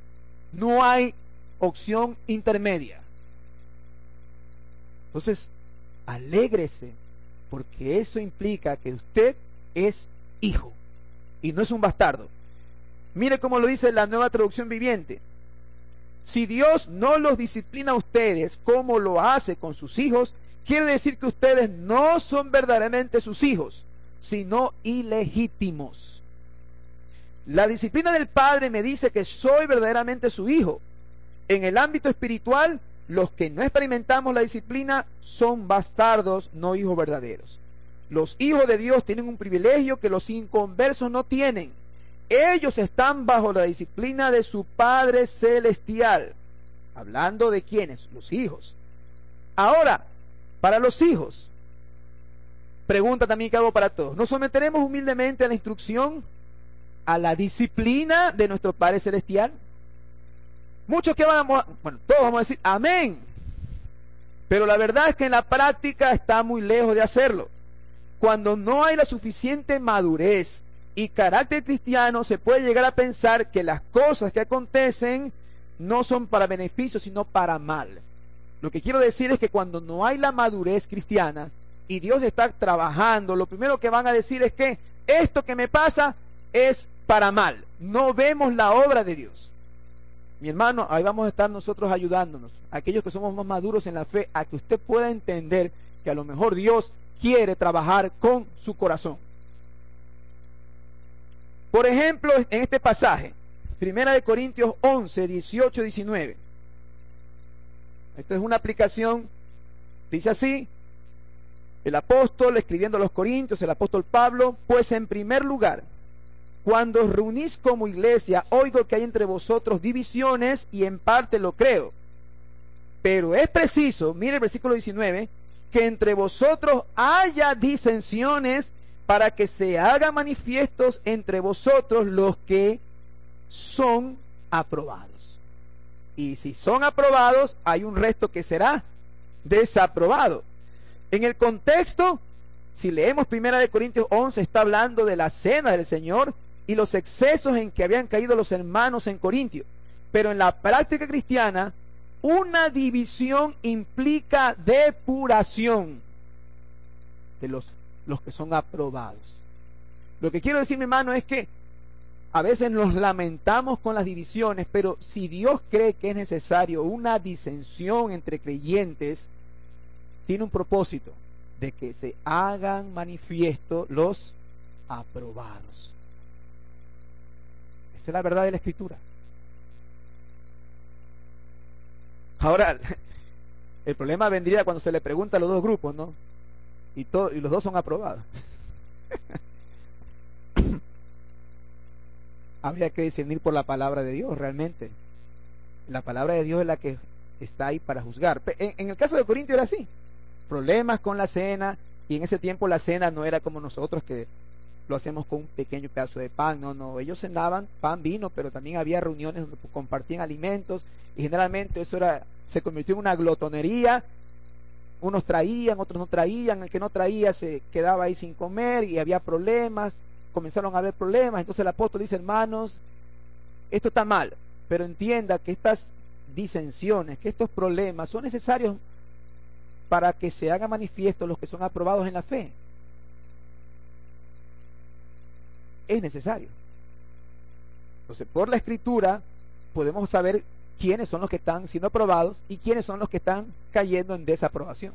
No hay opción intermedia. Entonces, alégrese, porque eso implica que usted es hijo y no es un bastardo. Mire cómo lo dice la Nueva Traducción Viviente. Si Dios no los disciplina a ustedes como lo hace con sus hijos, quiere decir que ustedes no son verdaderamente sus hijos, sino ilegítimos. La disciplina del Padre me dice que soy verdaderamente su hijo. En el ámbito espiritual, los que no experimentamos la disciplina son bastardos, no hijos verdaderos. Los hijos de Dios tienen un privilegio que los inconversos no tienen. Ellos están bajo la disciplina de su Padre Celestial. Hablando de quiénes, los hijos. Ahora, para los hijos, pregunta también que hago para todos. ¿Nos someteremos humildemente a la instrucción, a la disciplina de nuestro Padre Celestial? Muchos que vamos a, bueno, todos vamos a decir amén. Pero la verdad es que en la práctica está muy lejos de hacerlo. Cuando no hay la suficiente madurez y carácter cristiano, se puede llegar a pensar que las cosas que acontecen no son para beneficio, sino para mal. Lo que quiero decir es que cuando no hay la madurez cristiana y Dios está trabajando, lo primero que van a decir es que esto que me pasa es para mal. No vemos la obra de Dios. Mi hermano, ahí vamos a estar nosotros ayudándonos, aquellos que somos más maduros en la fe, a que usted pueda entender que a lo mejor Dios quiere trabajar con su corazón. Por ejemplo, en este pasaje, Primera de Corintios once, dieciocho, diecinueve. Esto es una aplicación, dice así, el apóstol escribiendo a los Corintios, el apóstol Pablo, pues en primer lugar, cuando os reunís como iglesia, oigo que hay entre vosotros divisiones y en parte lo creo. Pero es preciso, mire el versículo diecinueve, que entre vosotros haya disensiones para que se hagan manifiestos entre vosotros los que son aprobados. Y si son aprobados, hay un resto que será desaprobado. En el contexto, si leemos Primera de Corintios once, está hablando de la cena del Señor y los excesos en que habían caído los hermanos en Corintio. Pero en la práctica cristiana, una división implica depuración de los, los que son aprobados. Lo que quiero decir, mi hermano, es que a veces nos lamentamos con las divisiones, pero si Dios cree que es necesario una disensión entre creyentes, tiene un propósito de que se hagan manifiesto los aprobados. Esa es la verdad de la Escritura. Ahora, el problema vendría cuando se le pregunta a los dos grupos, ¿no? Y, todo, y los dos son aprobados. Habría que discernir por la palabra de Dios, realmente. La palabra de Dios es la que está ahí para juzgar. En, en el caso de Corintio era así. Problemas con la cena, y en ese tiempo la cena no era como nosotros que lo hacemos con un pequeño pedazo de pan. No, no, ellos cenaban pan, vino, pero también había reuniones donde compartían alimentos, y generalmente eso era, se convirtió en una glotonería. Unos traían, otros no traían, el que no traía se quedaba ahí sin comer y había problemas, comenzaron a haber problemas. Entonces el apóstol dice: hermanos, esto está mal, pero entienda que estas disensiones, que estos problemas son necesarios para que se hagan manifiestos los que son aprobados en la fe. Es necesario. Entonces, por la Escritura podemos saber quiénes son los que están siendo aprobados y quiénes son los que están cayendo en desaprobación.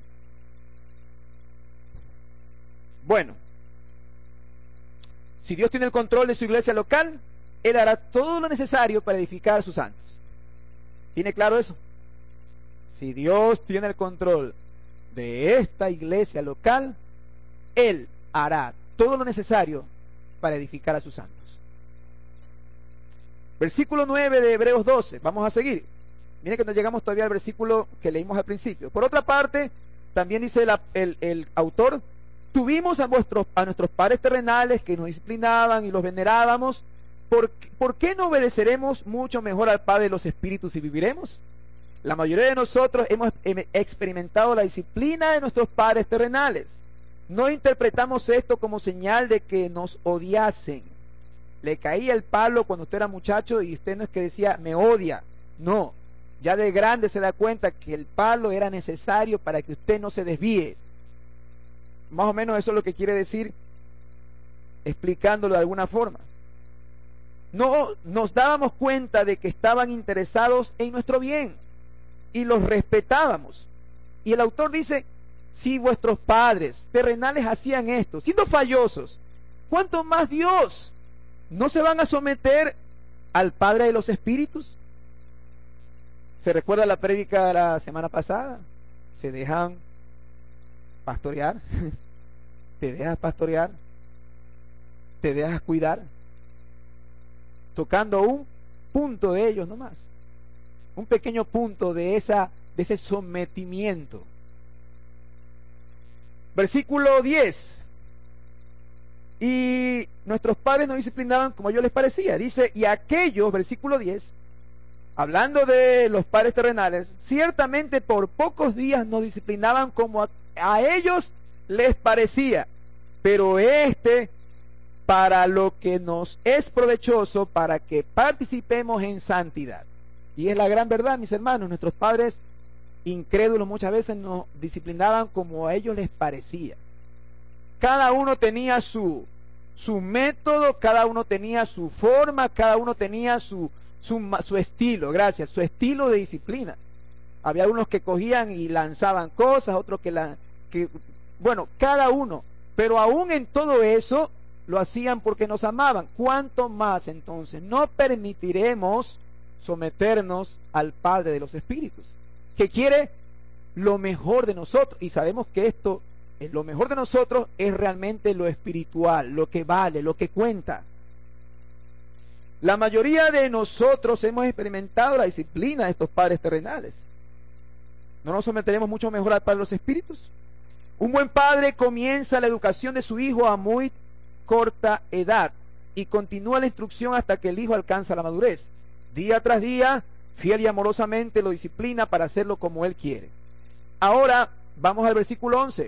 Bueno, si Dios tiene el control de su iglesia local, Él hará todo lo necesario para edificar a sus santos. ¿Tiene claro eso? Si Dios tiene el control de esta iglesia local, Él hará todo lo necesario para edificar a sus santos. Versículo nueve de Hebreos doce, vamos a seguir. Miren que no llegamos todavía al versículo que leímos al principio. Por otra parte, también dice la, el, el autor: tuvimos a, vuestros, a nuestros padres terrenales que nos disciplinaban y los venerábamos. ¿Por, ¿Por qué no obedeceremos mucho mejor al Padre de los Espíritus y viviremos? La mayoría de nosotros hemos experimentado la disciplina de nuestros padres terrenales. No interpretamos esto como señal de que nos odiasen. Le caía el palo cuando usted era muchacho y usted no es que decía me odia. No, ya de grande se da cuenta que el palo era necesario para que usted no se desvíe. Más o menos eso es lo que quiere decir, explicándolo de alguna forma. No nos dábamos cuenta de que estaban interesados en nuestro bien y los respetábamos. Y el autor dice, si vuestros padres terrenales hacían esto, siendo fallosos, ¿cuánto más Dios? ¿No se van a someter al Padre de los Espíritus? ¿Se recuerda la prédica de la semana pasada? Se dejan pastorear. Te dejas pastorear. Te dejas cuidar. Tocando un punto de ellos nomás. Un pequeño punto de, esa, de ese sometimiento. Versículo diez. Y nuestros padres nos disciplinaban como a ellos les parecía. Dice, y aquellos, versículo diez, hablando de los padres terrenales, ciertamente por pocos días nos disciplinaban como a, a ellos les parecía. Pero este, para lo que nos es provechoso, para que participemos en santidad. Y es la gran verdad, mis hermanos, nuestros padres incrédulos muchas veces nos disciplinaban como a ellos les parecía. Cada uno tenía su, su método, cada uno tenía su forma, cada uno tenía su, su, su estilo, gracias, su estilo de disciplina. Había unos que cogían y lanzaban cosas, otros que, la, que bueno, cada uno, pero aún en todo eso lo hacían porque nos amaban. ¿Cuánto más entonces no permitiremos someternos al Padre de los Espíritus, que quiere lo mejor de nosotros? Y sabemos que esto, lo mejor de nosotros es realmente lo espiritual, lo que vale, lo que cuenta. La mayoría de nosotros hemos experimentado la disciplina de estos padres terrenales. ¿No nos someteremos mucho mejor al Padre de los Espíritus? Un buen padre comienza la educación de su hijo a muy corta edad y continúa la instrucción hasta que el hijo alcanza la madurez. Día tras día, fiel y amorosamente lo disciplina para hacerlo como él quiere. Ahora vamos al versículo once.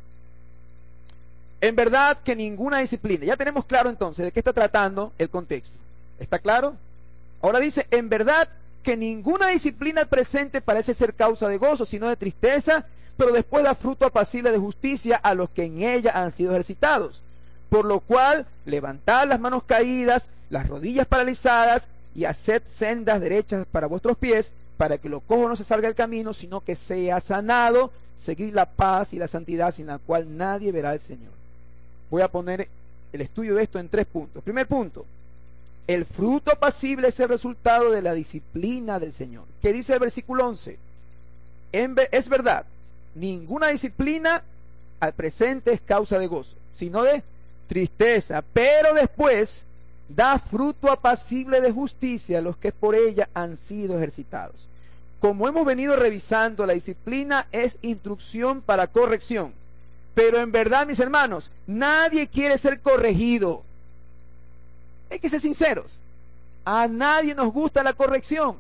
En verdad que ninguna disciplina, ya tenemos claro entonces de qué está tratando el contexto. ¿Está claro? Ahora dice, en verdad que ninguna disciplina al presente parece ser causa de gozo, sino de tristeza, pero después da fruto apacible de justicia a los que en ella han sido ejercitados. Por lo cual, levantad las manos caídas, las rodillas paralizadas, y haced sendas derechas para vuestros pies, para que lo cojo no se salga del camino, sino que sea sanado. Seguid la paz y la santidad, sin la cual nadie verá al Señor. Voy a poner el estudio de esto en tres puntos. Primer punto, el fruto apacible es el resultado de la disciplina del Señor. ¿Qué dice el versículo once? En, es verdad, ninguna disciplina al presente es causa de gozo, sino de tristeza, pero después da fruto apacible de justicia a los que por ella han sido ejercitados. Como hemos venido revisando, la disciplina es instrucción para corrección. Pero en verdad, mis hermanos, nadie quiere ser corregido. Hay que ser sinceros. A nadie nos gusta la corrección.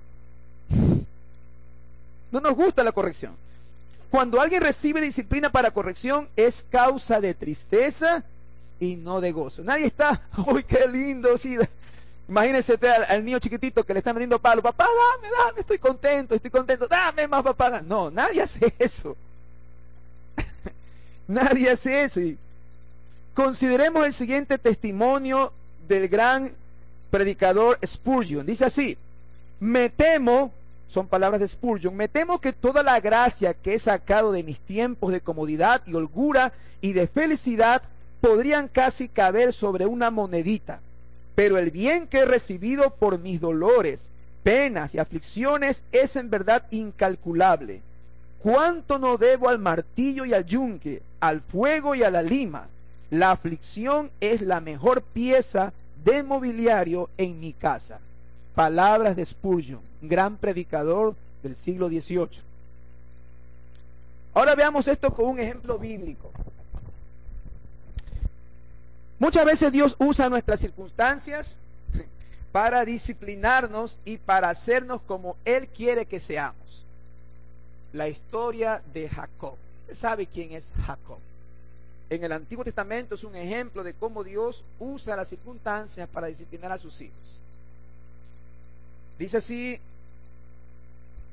No nos gusta la corrección. Cuando alguien recibe disciplina para corrección, es causa de tristeza y no de gozo. Nadie está, ¡uy, qué lindo! Sí. Imagínense al, al niño chiquitito que le está metiendo palo. Papá, dame, dame, estoy contento, estoy contento. Dame más, papá. No, nadie hace eso. Nadie hace eso. Y consideremos el siguiente testimonio del gran predicador Spurgeon. Dice así: me temo, son palabras de Spurgeon, me temo que toda la gracia que he sacado de mis tiempos de comodidad y holgura y de felicidad podrían casi caber sobre una monedita, pero el bien que he recibido por mis dolores, penas y aflicciones es en verdad incalculable. ¿Cuánto no debo al martillo y al yunque, al fuego y a la lima? La aflicción es la mejor pieza de mobiliario en mi casa. Palabras de Spurgeon, gran predicador del siglo dieciocho. Ahora veamos esto con un ejemplo bíblico. Muchas veces Dios usa nuestras circunstancias para disciplinarnos y para hacernos como Él quiere que seamos. La historia de Jacob. ¿Usted sabe quién es Jacob? En el Antiguo Testamento es un ejemplo de cómo Dios usa las circunstancias para disciplinar a sus hijos. Dice así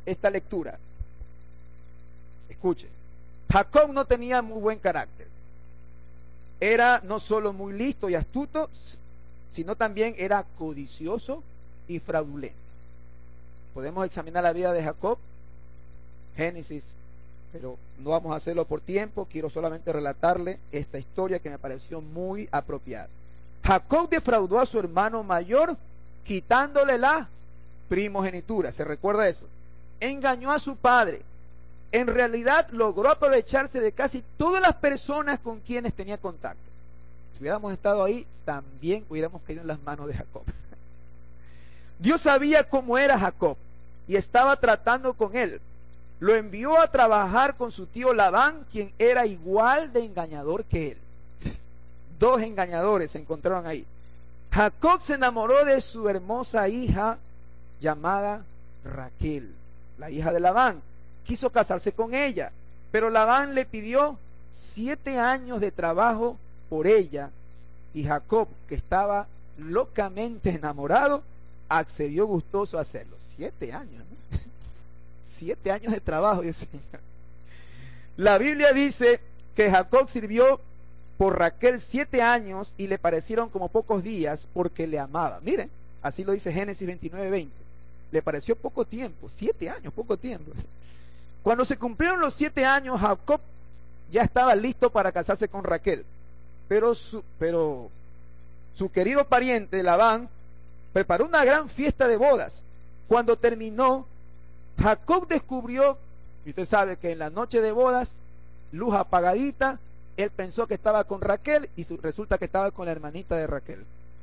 esta lectura. Escuche, Jacob no tenía muy buen carácter. Era no solo muy listo y astuto, sino también era codicioso y fraudulento. Podemos examinar la vida de Jacob, Génesis, pero no vamos a hacerlo por tiempo. Quiero solamente relatarle esta historia que me pareció muy apropiada. Jacob defraudó a su hermano mayor quitándole la primogenitura. ¿Se recuerda eso? Engañó a su padre. En realidad logró aprovecharse de casi todas las personas con quienes tenía contacto. Si hubiéramos estado ahí, también hubiéramos caído en las manos de Jacob. Dios sabía cómo era Jacob y estaba tratando con él. Lo envió a trabajar con su tío Labán, quien era igual de engañador que él. Dos engañadores se encontraron ahí. Jacob se enamoró de su hermosa hija llamada Raquel, la hija de Labán. Quiso casarse con ella, pero Labán le pidió siete años de trabajo por ella, y Jacob, que estaba locamente enamorado, accedió gustoso a hacerlo. Siete años, ¿no? Siete años de trabajo, Dios mío. La Biblia dice que Jacob sirvió por Raquel siete años y le parecieron como pocos días porque le amaba. Miren, así lo dice Génesis veintinueve veinte. Le pareció poco tiempo, siete años, poco tiempo. Cuando se cumplieron los siete años, Jacob ya estaba listo para casarse con Raquel. Pero su, pero su querido pariente Labán preparó una gran fiesta de bodas. Cuando terminó, Jacob descubrió, y usted sabe que en la noche de bodas, luz apagadita, él pensó que estaba con Raquel y su, resulta que estaba con la hermanita de Raquel.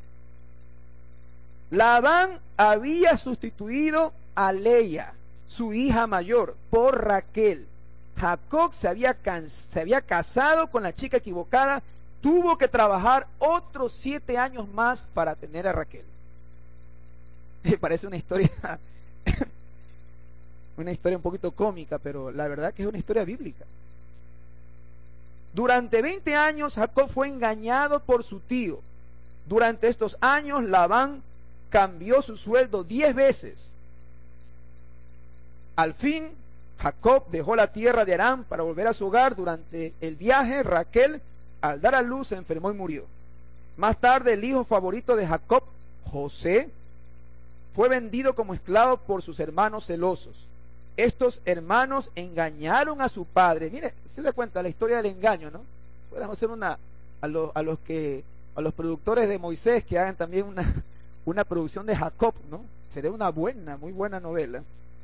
Labán había sustituido a Leia, su hija mayor, por Raquel. Jacob se había, se había casado con la chica equivocada, tuvo que trabajar otros siete años más para tener a Raquel. Me parece una historia, una historia un poquito cómica, pero la verdad que es una historia bíblica. Durante veinte años Jacob fue engañado por su tío. Durante estos años Labán cambió su sueldo diez veces. Al fin, Jacob dejó la tierra de Aram para volver a su hogar. Durante el viaje, Raquel, al dar a luz, se enfermó y murió. Más tarde, el hijo favorito de Jacob, José, fue vendido como esclavo por sus hermanos celosos. Estos hermanos engañaron a su padre. Mire, se da cuenta la historia del engaño, ¿no? Podemos hacer una a los, a los que a los productores de Moisés que hagan también una, una producción de Jacob, ¿no? Sería una buena, muy buena novela.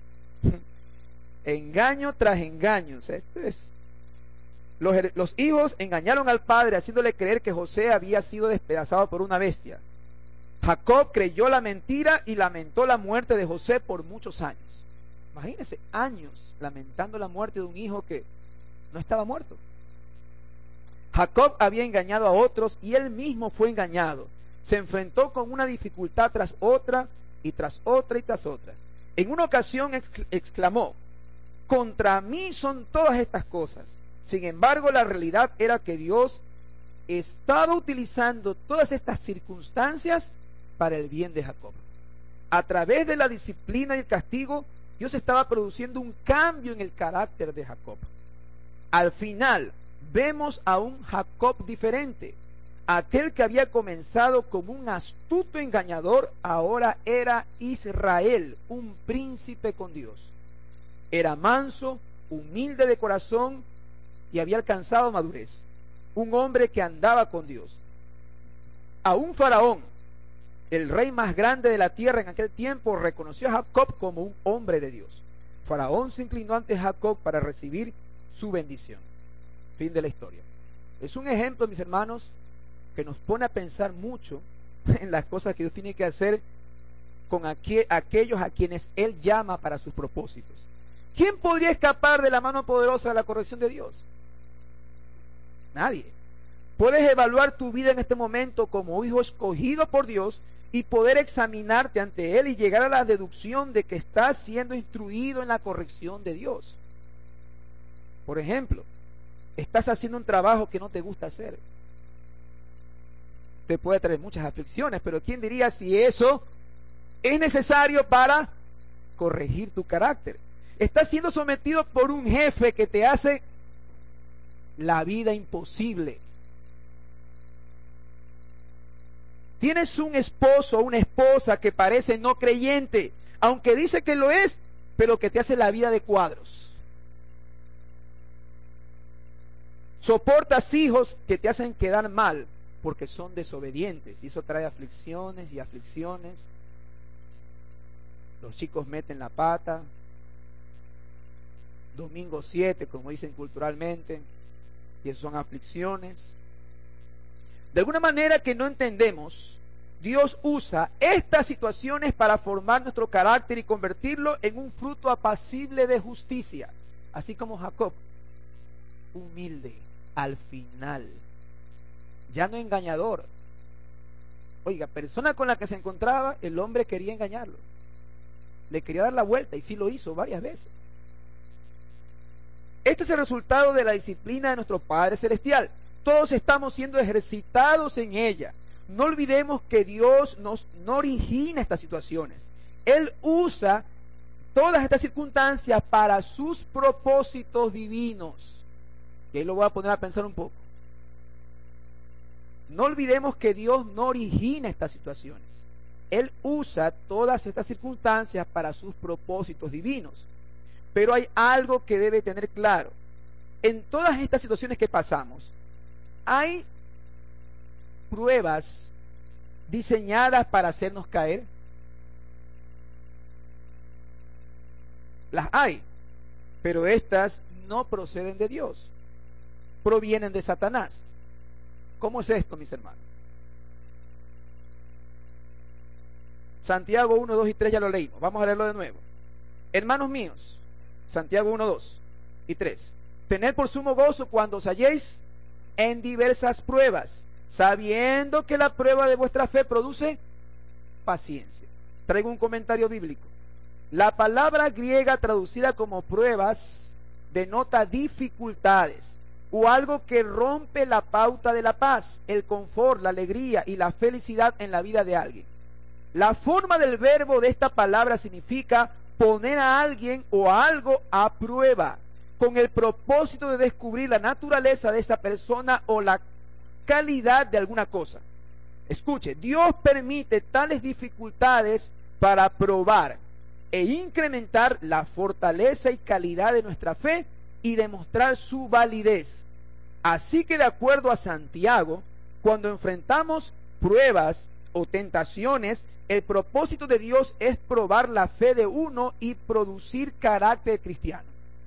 Engaño tras engaño. O sea, esto es... los, los hijos engañaron al padre haciéndole creer que José había sido despedazado por una bestia. Jacob creyó la mentira y lamentó la muerte de José por muchos años. Imagínense, años lamentando la muerte de un hijo que no estaba muerto. Jacob había engañado a otros y él mismo fue engañado. Se enfrentó con una dificultad tras otra y tras otra y tras otra. En una ocasión exclamó: contra mí son todas estas cosas. Sin embargo, la realidad era que Dios estaba utilizando todas estas circunstancias para el bien de Jacob. A través de la disciplina y el castigo, Dios estaba produciendo un cambio en el carácter de Jacob. Al final, vemos a un Jacob diferente. Aquel que había comenzado como un astuto engañador, ahora era Israel, un príncipe con Dios. Era manso, humilde de corazón y había alcanzado madurez. Un hombre que andaba con Dios. Aún Faraón, el rey más grande de la tierra en aquel tiempo, reconoció a Jacob como un hombre de Dios. Faraón se inclinó ante Jacob para recibir su bendición. Fin de la historia. Es un ejemplo, mis hermanos, que nos pone a pensar mucho en las cosas que Dios tiene que hacer con aqu- aquellos a quienes Él llama para sus propósitos. ¿Quién podría escapar de la mano poderosa de la corrección de Dios? Nadie. Puedes evaluar tu vida en este momento como hijo escogido por Dios y poder examinarte ante Él y llegar a la deducción de que estás siendo instruido en la corrección de Dios. Por ejemplo, estás haciendo un trabajo que no te gusta hacer. Te puede traer muchas aflicciones, pero ¿quién diría si eso es necesario para corregir tu carácter? Estás siendo sometido por un jefe que te hace la vida imposible. Tienes un esposo o una esposa que parece no creyente, aunque dice que lo es, pero que te hace la vida de cuadros. Soportas hijos que te hacen quedar mal porque son desobedientes, y eso trae aflicciones y aflicciones. Los chicos meten la pata. Domingo siete, como dicen culturalmente, y eso son aflicciones. De alguna manera que no entendemos, Dios usa estas situaciones para formar nuestro carácter y convertirlo en un fruto apacible de justicia, así como Jacob, humilde al final, ya no engañador. Oiga, persona con la que se encontraba, el hombre quería engañarlo, le quería dar la vuelta, y sí lo hizo varias veces. Este es el resultado de la disciplina de nuestro Padre Celestial. Todos estamos siendo ejercitados en ella. No olvidemos que Dios nos, no origina estas situaciones. Él usa todas estas circunstancias para sus propósitos divinos. Y ahí lo voy a poner a pensar un poco. No olvidemos que Dios no origina estas situaciones. Él usa todas estas circunstancias para sus propósitos divinos. Pero hay algo que debe tener claro. En todas estas situaciones que pasamos, hay pruebas diseñadas para hacernos caer. Las hay, pero estas no proceden de Dios, provienen de Satanás. ¿Cómo es esto, mis hermanos? Santiago uno, dos y tres ya lo leímos. Vamos a leerlo de nuevo. Hermanos míos, Santiago uno, dos y tres. Tened por sumo gozo cuando os halléis en diversas pruebas, sabiendo que la prueba de vuestra fe produce paciencia. Traigo un comentario bíblico. La palabra griega traducida como pruebas denota dificultades o algo que rompe la pauta de la paz, el confort, la alegría y la felicidad en la vida de alguien. La forma del verbo de esta palabra significa poner a alguien o a algo a prueba, con el propósito de descubrir la naturaleza de esa persona o la calidad de alguna cosa. Escuche, Dios permite tales dificultades para probar e incrementar la fortaleza y calidad de nuestra fe y demostrar su validez. Así que de acuerdo a Santiago, cuando enfrentamos pruebas o tentaciones, el propósito de Dios es probar la fe de uno y producir carácter cristiano.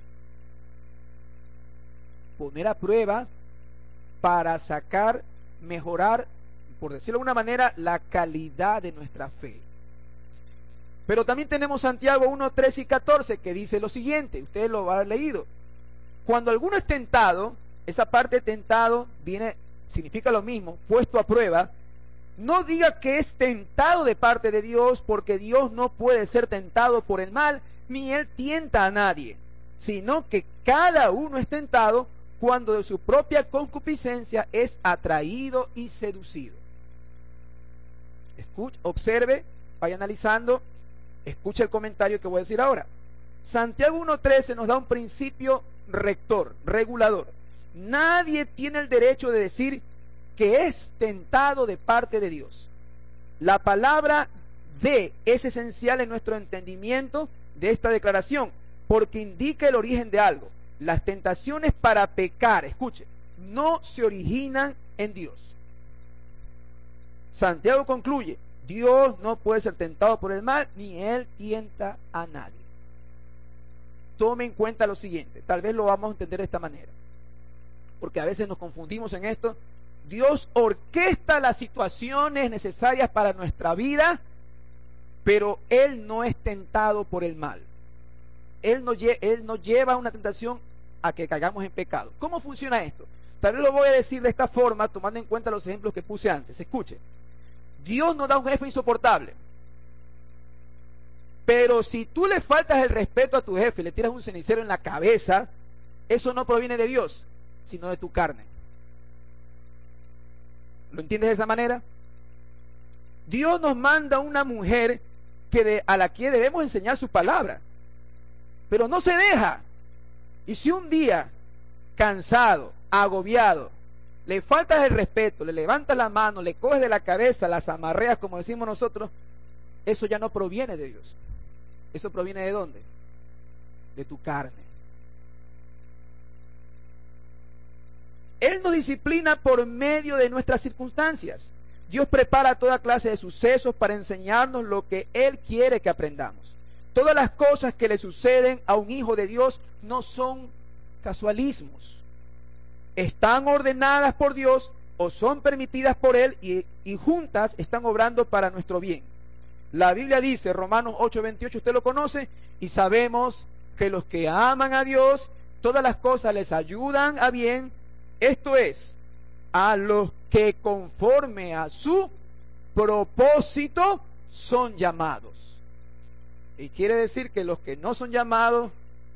Poner a prueba para sacar, mejorar, por decirlo de alguna manera, la calidad de nuestra fe. Pero también tenemos Santiago uno, trece y catorce, que dice lo siguiente, ustedes lo han leído. Cuando alguno es tentado, esa parte tentado viene, significa lo mismo, puesto a prueba. No diga que es tentado de parte de Dios, porque Dios no puede ser tentado por el mal, ni Él tienta a nadie, sino que cada uno es tentado cuando de su propia concupiscencia es atraído y seducido. Escuche, observe, vaya analizando, escuche el comentario que voy a decir ahora. Santiago uno trece nos da un principio rector, regulador. Nadie tiene el derecho de decir que es tentado de parte de Dios. La palabra de es esencial en nuestro entendimiento de esta declaración, porque indica el origen de algo. Las tentaciones para pecar, escuche, no se originan en Dios. Santiago concluye, Dios no puede ser tentado por el mal, ni Él tienta a nadie. Tome en cuenta lo siguiente, tal vez lo vamos a entender de esta manera, porque a veces nos confundimos en esto. Dios orquesta las situaciones necesarias para nuestra vida, pero Él no es tentado por el mal. Él no, él no lleva una tentación a que caigamos en pecado. ¿Cómo funciona esto? Tal vez lo voy a decir de esta forma, tomando en cuenta los ejemplos que puse antes. Escuche, Dios nos da un jefe insoportable, pero si tú le faltas el respeto a tu jefe, le tiras un cenicero en la cabeza, eso no proviene de Dios, sino de tu carne. ¿Lo entiendes de esa manera? Dios nos manda una mujer que de, a la que debemos enseñar su palabra. pero no se deja. Y si un día, cansado, agobiado, le faltas el respeto, le levantas la mano, le coges de la cabeza, las amarreas, como decimos nosotros, eso ya no proviene de Dios. ¿Eso proviene de dónde? De tu carne. Él nos disciplina por medio de nuestras circunstancias. Dios prepara toda clase de sucesos para enseñarnos lo que Él quiere que aprendamos. Todas las cosas que le suceden a un hijo de Dios no son casualismos. Están ordenadas por Dios o son permitidas por Él y, y juntas están obrando para nuestro bien. La Biblia dice, Romanos ocho veintiocho, usted lo conoce, y sabemos que los que aman a Dios, todas las cosas les ayudan a bien, esto es, a los que conforme a su propósito son llamados. Y quiere decir que los que no son llamados,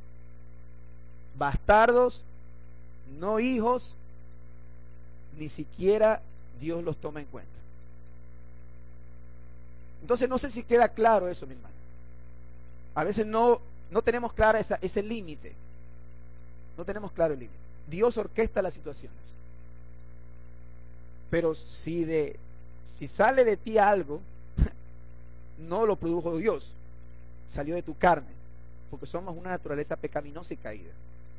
bastardos, no hijos, ni siquiera Dios los toma en cuenta. Entonces no sé si queda claro eso, mi hermano. A veces no, no tenemos claro esa, ese límite. No tenemos claro el límite. Dios orquesta las situaciones. Pero si, de, si sale de ti algo, no lo produjo Dios. Salió de tu carne. Porque somos una naturaleza pecaminosa y caída.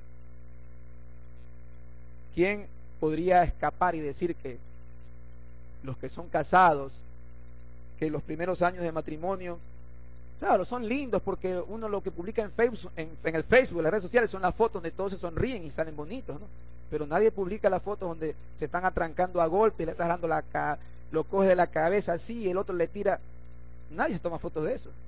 ¿Quién podría escapar y decir que los que son casados, que los primeros años de matrimonio, claro, son lindos porque uno lo que publica en Facebook, en, en el Facebook, en las redes sociales, son las fotos donde todos se sonríen y salen bonitos, ¿no? Pero nadie publica las fotos donde se están atrancando a golpes, le estás dando la ca lo coge de la cabeza así y el otro le tira. Nadie se toma fotos de eso.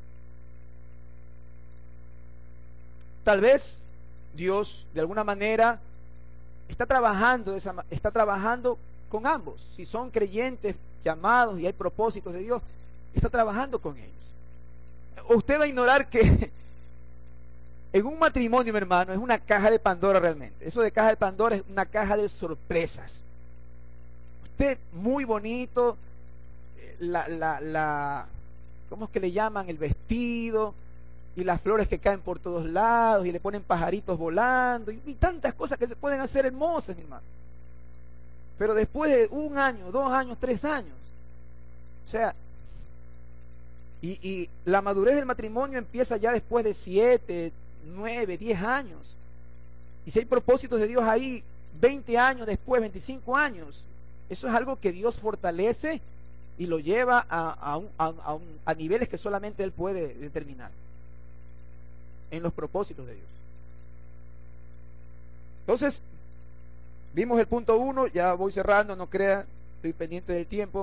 Tal vez Dios de alguna manera está trabajando, esa, está trabajando con ambos. Si son creyentes llamados y hay propósitos de Dios, está trabajando con ellos. Usted va a ignorar que en un matrimonio, mi hermano, es una caja de Pandora realmente. Eso de caja de Pandora es una caja de sorpresas. Usted muy bonito, la, la, la, ¿cómo es que le llaman? El vestido y las flores que caen por todos lados y le ponen pajaritos volando y, y tantas cosas que se pueden hacer hermosas, mi hermano. Pero después de un año, dos años, tres años, o sea, y, y la madurez del matrimonio empieza ya después de siete, nueve, diez años. Y si hay propósitos de Dios ahí, veinte años después, veinticinco años, eso es algo que Dios fortalece y lo lleva a, a, un, a, a, un, a niveles que solamente Él puede determinar en los propósitos de Dios. Entonces, vimos el punto uno, ya voy cerrando, no crea, estoy pendiente del tiempo.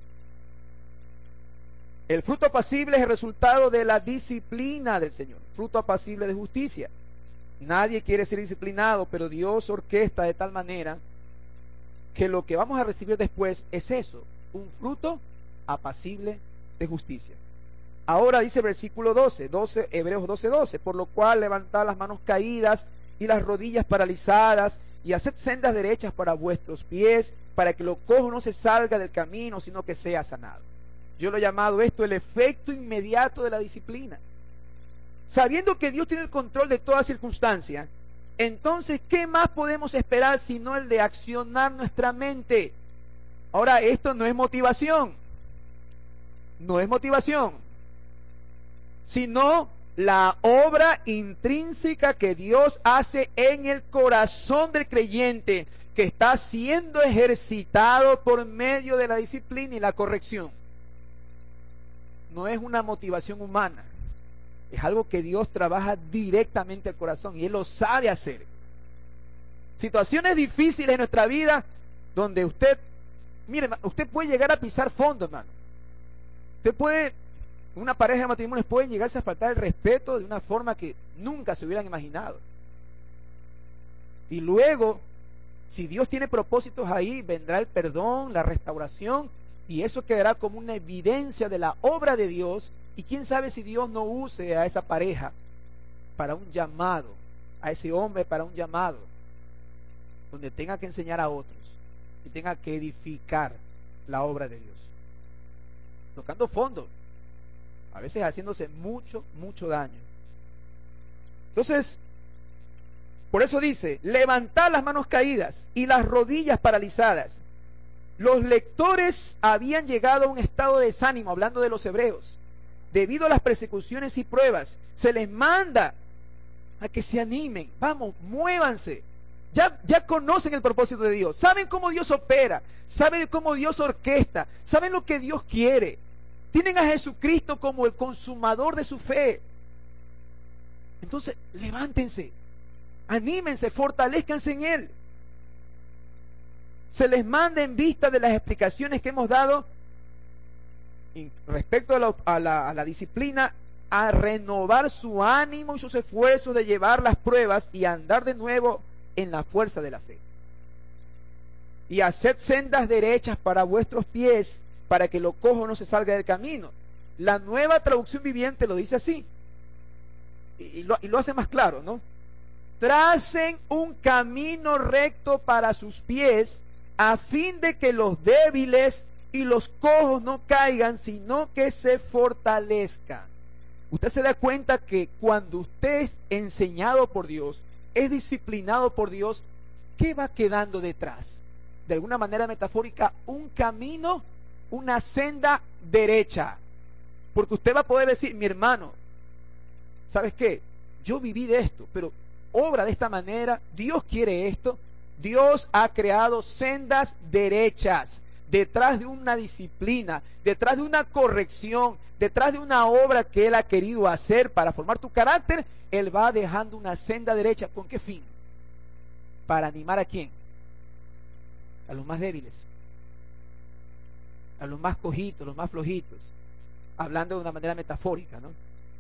El fruto apacible es el resultado de la disciplina del Señor, fruto apacible de justicia. Nadie quiere ser disciplinado, pero Dios orquesta de tal manera que lo que vamos a recibir después es eso, un fruto apacible de justicia. Ahora dice versículo doce, doce Hebreos doce, doce, por lo cual levantad las manos caídas y las rodillas paralizadas y haced sendas derechas para vuestros pies, para que lo cojo no se salga del camino, sino que sea sanado. Yo lo he llamado esto el efecto inmediato de la disciplina. Sabiendo que Dios tiene el control de toda circunstancia, entonces, ¿qué más podemos esperar sino el de accionar nuestra mente? Ahora, esto no es motivación, no es motivación, sino la obra intrínseca que Dios hace en el corazón del creyente, que está siendo ejercitado por medio de la disciplina y la corrección. No es una motivación humana, es algo que Dios trabaja directamente al corazón y Él lo sabe hacer. Situaciones difíciles en nuestra vida donde usted, mire, usted puede llegar a pisar fondo, hermano. Usted puede, una pareja de matrimonios pueden llegarse a faltar el respeto de una forma que nunca se hubieran imaginado. Y luego, si Dios tiene propósitos ahí, vendrá el perdón, la restauración, y eso quedará como una evidencia de la obra de Dios. Y quién sabe si Dios no use a esa pareja para un llamado, a ese hombre para un llamado, donde tenga que enseñar a otros y tenga que edificar la obra de Dios. Tocando fondo, a veces haciéndose mucho, mucho daño. Entonces, por eso dice, levantad las manos caídas y las rodillas paralizadas. Los lectores habían llegado a un estado de desánimo, hablando de los hebreos. Debido a las persecuciones y pruebas, se les manda a que se animen. Vamos, muévanse. Ya, ya conocen el propósito de Dios. Saben cómo Dios opera. Saben cómo Dios orquesta. Saben lo que Dios quiere. Tienen a Jesucristo como el consumador de su fe. Entonces, levántense. Anímense, fortalezcanse en Él. Se les manda en vista de las explicaciones que hemos dado respecto a la, a, la, a la disciplina, a renovar su ánimo y sus esfuerzos de llevar las pruebas y a andar de nuevo en la fuerza de la fe. Y haced sendas derechas para vuestros pies, para que lo cojo no se salga del camino. La Nueva Traducción Viviente lo dice así, y, y, lo, y lo hace más claro, ¿no? Tracen un camino recto para sus pies, a fin de que los débiles y los cojos no caigan, sino que se fortalezcan. Usted se da cuenta que cuando usted es enseñado por Dios, es disciplinado por Dios, ¿qué va quedando detrás? De alguna manera metafórica, un camino, una senda derecha. Porque usted va a poder decir, mi hermano, ¿sabes qué? Yo viví de esto, pero obra de esta manera, Dios quiere esto. Dios ha creado sendas derechas, detrás de una disciplina, detrás de una corrección, detrás de una obra que Él ha querido hacer para formar tu carácter. Él va dejando una senda derecha. ¿Con qué fin? ¿Para animar a quién? A los más débiles, a los más cojitos, los más flojitos, hablando de una manera metafórica, ¿no?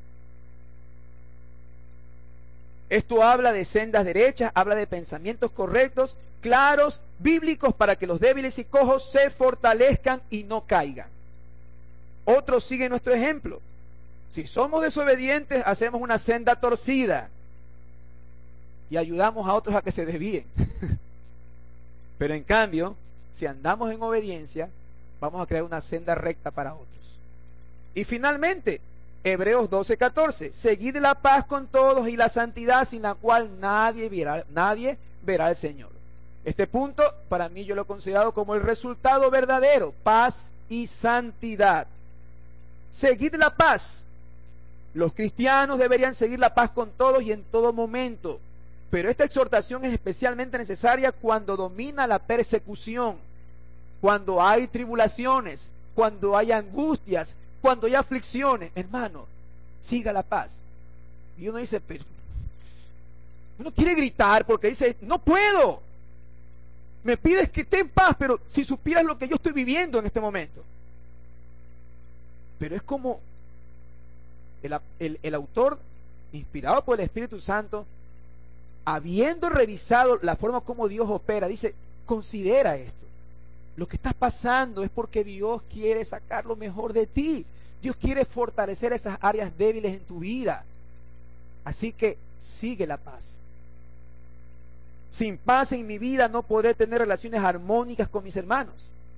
Esto habla de sendas derechas, habla de pensamientos correctos, claros, bíblicos, para que los débiles y cojos se fortalezcan y no caigan. Otros siguen nuestro ejemplo. Si somos desobedientes, hacemos una senda torcida y ayudamos a otros a que se desvíen. Pero en cambio, si andamos en obediencia, vamos a crear una senda recta para otros. Y finalmente, Hebreos doce catorce, seguid la paz con todos y la santidad, sin la cual nadie verá, nadie verá al Señor. Este punto, para mí, yo lo he considerado como el resultado verdadero, paz y santidad. Seguid la paz. Los cristianos deberían seguir la paz con todos y en todo momento. Pero esta exhortación es especialmente necesaria cuando domina la persecución, cuando hay tribulaciones, cuando hay angustias, cuando hay aflicciones. Hermano, siga la paz. Y uno dice, pero uno quiere gritar porque dice, no puedo. Me pides que esté en paz, pero si supieras lo que yo estoy viviendo en este momento. Pero es como el, el, el autor, inspirado por el Espíritu Santo, habiendo revisado la forma como Dios opera, dice, considera esto. Lo que estás pasando es porque Dios quiere sacar lo mejor de ti. Dios quiere fortalecer esas áreas débiles en tu vida. Así que sigue la paz. Sin paz en mi vida no podré tener relaciones armónicas con mis hermanos.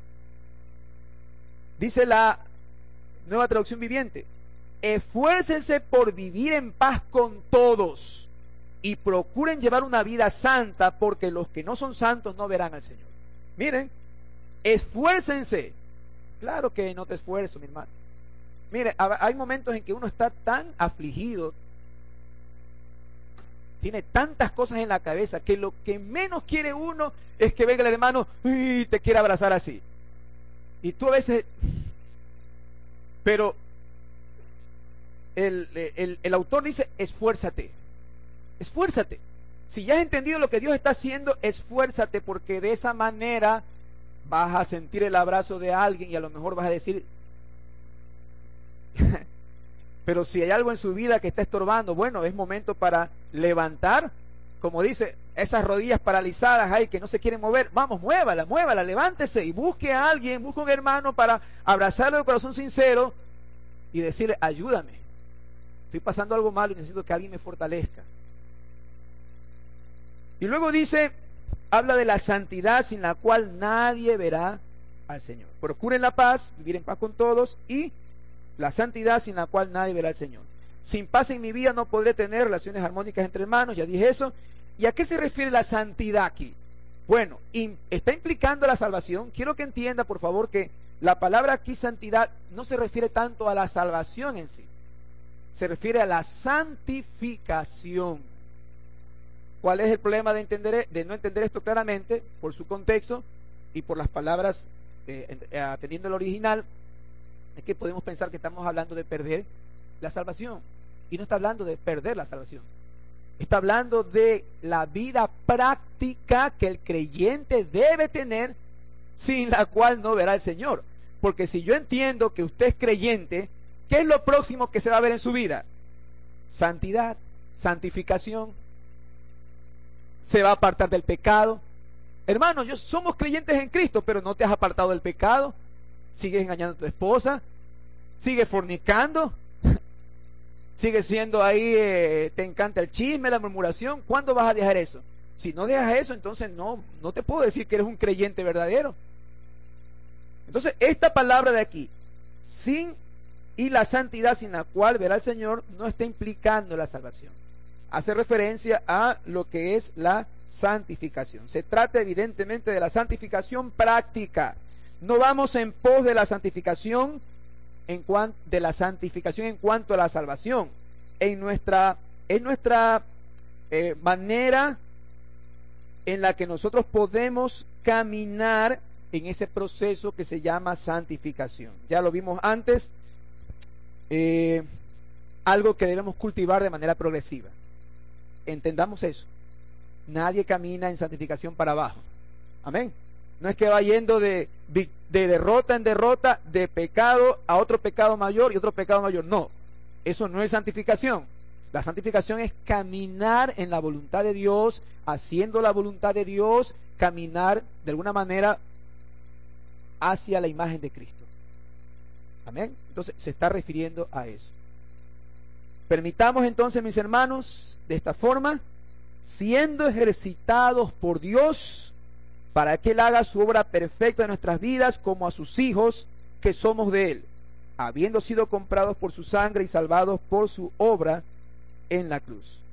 Dice la Nueva Traducción Viviente, esfuércense por vivir en paz con todos y procuren llevar una vida santa, porque los que no son santos no verán al Señor. Miren, esfuércense. Claro que no te esfuerzo, mi hermano. Mire, hay momentos en que uno está tan afligido, tiene tantas cosas en la cabeza, que lo que menos quiere uno es que venga el hermano y te quiera abrazar así. Y tú a veces, pero el, el, el autor dice, esfuérzate, esfuérzate. Si ya has entendido lo que Dios está haciendo, esfuérzate, porque de esa manera vas a sentir el abrazo de alguien y a lo mejor vas a decir, pero si hay algo en su vida que está estorbando, bueno, es momento para levantar, como dice, esas rodillas paralizadas ahí que no se quieren mover. Vamos, muévala, muévala, levántese y busque a alguien, busque a un hermano para abrazarlo de corazón sincero y decirle, ayúdame, estoy pasando algo malo y necesito que alguien me fortalezca. Y luego dice, habla de la santidad sin la cual nadie verá al Señor. Procuren la paz, vivir en paz con todos, y la santidad sin la cual nadie verá al Señor. Sin paz en mi vida no podré tener relaciones armónicas entre hermanos, ya dije eso. ¿Y a qué se refiere la santidad aquí? Bueno, in, está implicando la salvación. Quiero que entienda, por favor, que la palabra aquí santidad no se refiere tanto a la salvación en sí. Se refiere a la santificación. ¿Cuál es el problema de, entender, de no entender esto claramente? Por su contexto y por las palabras, eh, eh, atendiendo el original, es que podemos pensar que estamos hablando de perder la salvación. Y no está hablando de perder la salvación. Está hablando de la vida práctica que el creyente debe tener, sin la cual no verá al Señor. Porque si yo entiendo que usted es creyente, ¿qué es lo próximo que se va a ver en su vida? Santidad, santificación. Se va a apartar del pecado. Hermanos, yo somos creyentes en Cristo, pero no te has apartado del pecado. Sigues engañando a tu esposa, sigues fornicando, sigues siendo ahí, eh, te encanta el chisme, la murmuración. ¿Cuándo vas a dejar eso? Si no dejas eso, entonces no, no te puedo decir que eres un creyente verdadero. Entonces, esta palabra de aquí, sin y la santidad sin la cual verá al Señor, no está implicando la salvación. Hace referencia a lo que es la santificación. Se trata evidentemente de la santificación práctica. No vamos en pos de la santificación en cuanto de la santificación en cuanto a la salvación. En nuestra, en nuestra eh, manera en la que nosotros podemos caminar en ese proceso que se llama santificación. Ya lo vimos antes, eh, algo que debemos cultivar de manera progresiva. Entendamos eso. Nadie camina en santificación para abajo. Amén. No es que va yendo de, de, de derrota en derrota, de pecado a otro pecado mayor y otro pecado mayor. No, eso no es santificación. La santificación es caminar en la voluntad de Dios, haciendo la voluntad de Dios, caminar de alguna manera hacia la imagen de Cristo. Amén. Entonces se está refiriendo a eso. Permitamos entonces, mis hermanos, de esta forma, siendo ejercitados por Dios, para que Él haga su obra perfecta en nuestras vidas, como a sus hijos que somos de Él, habiendo sido comprados por su sangre y salvados por su obra en la cruz.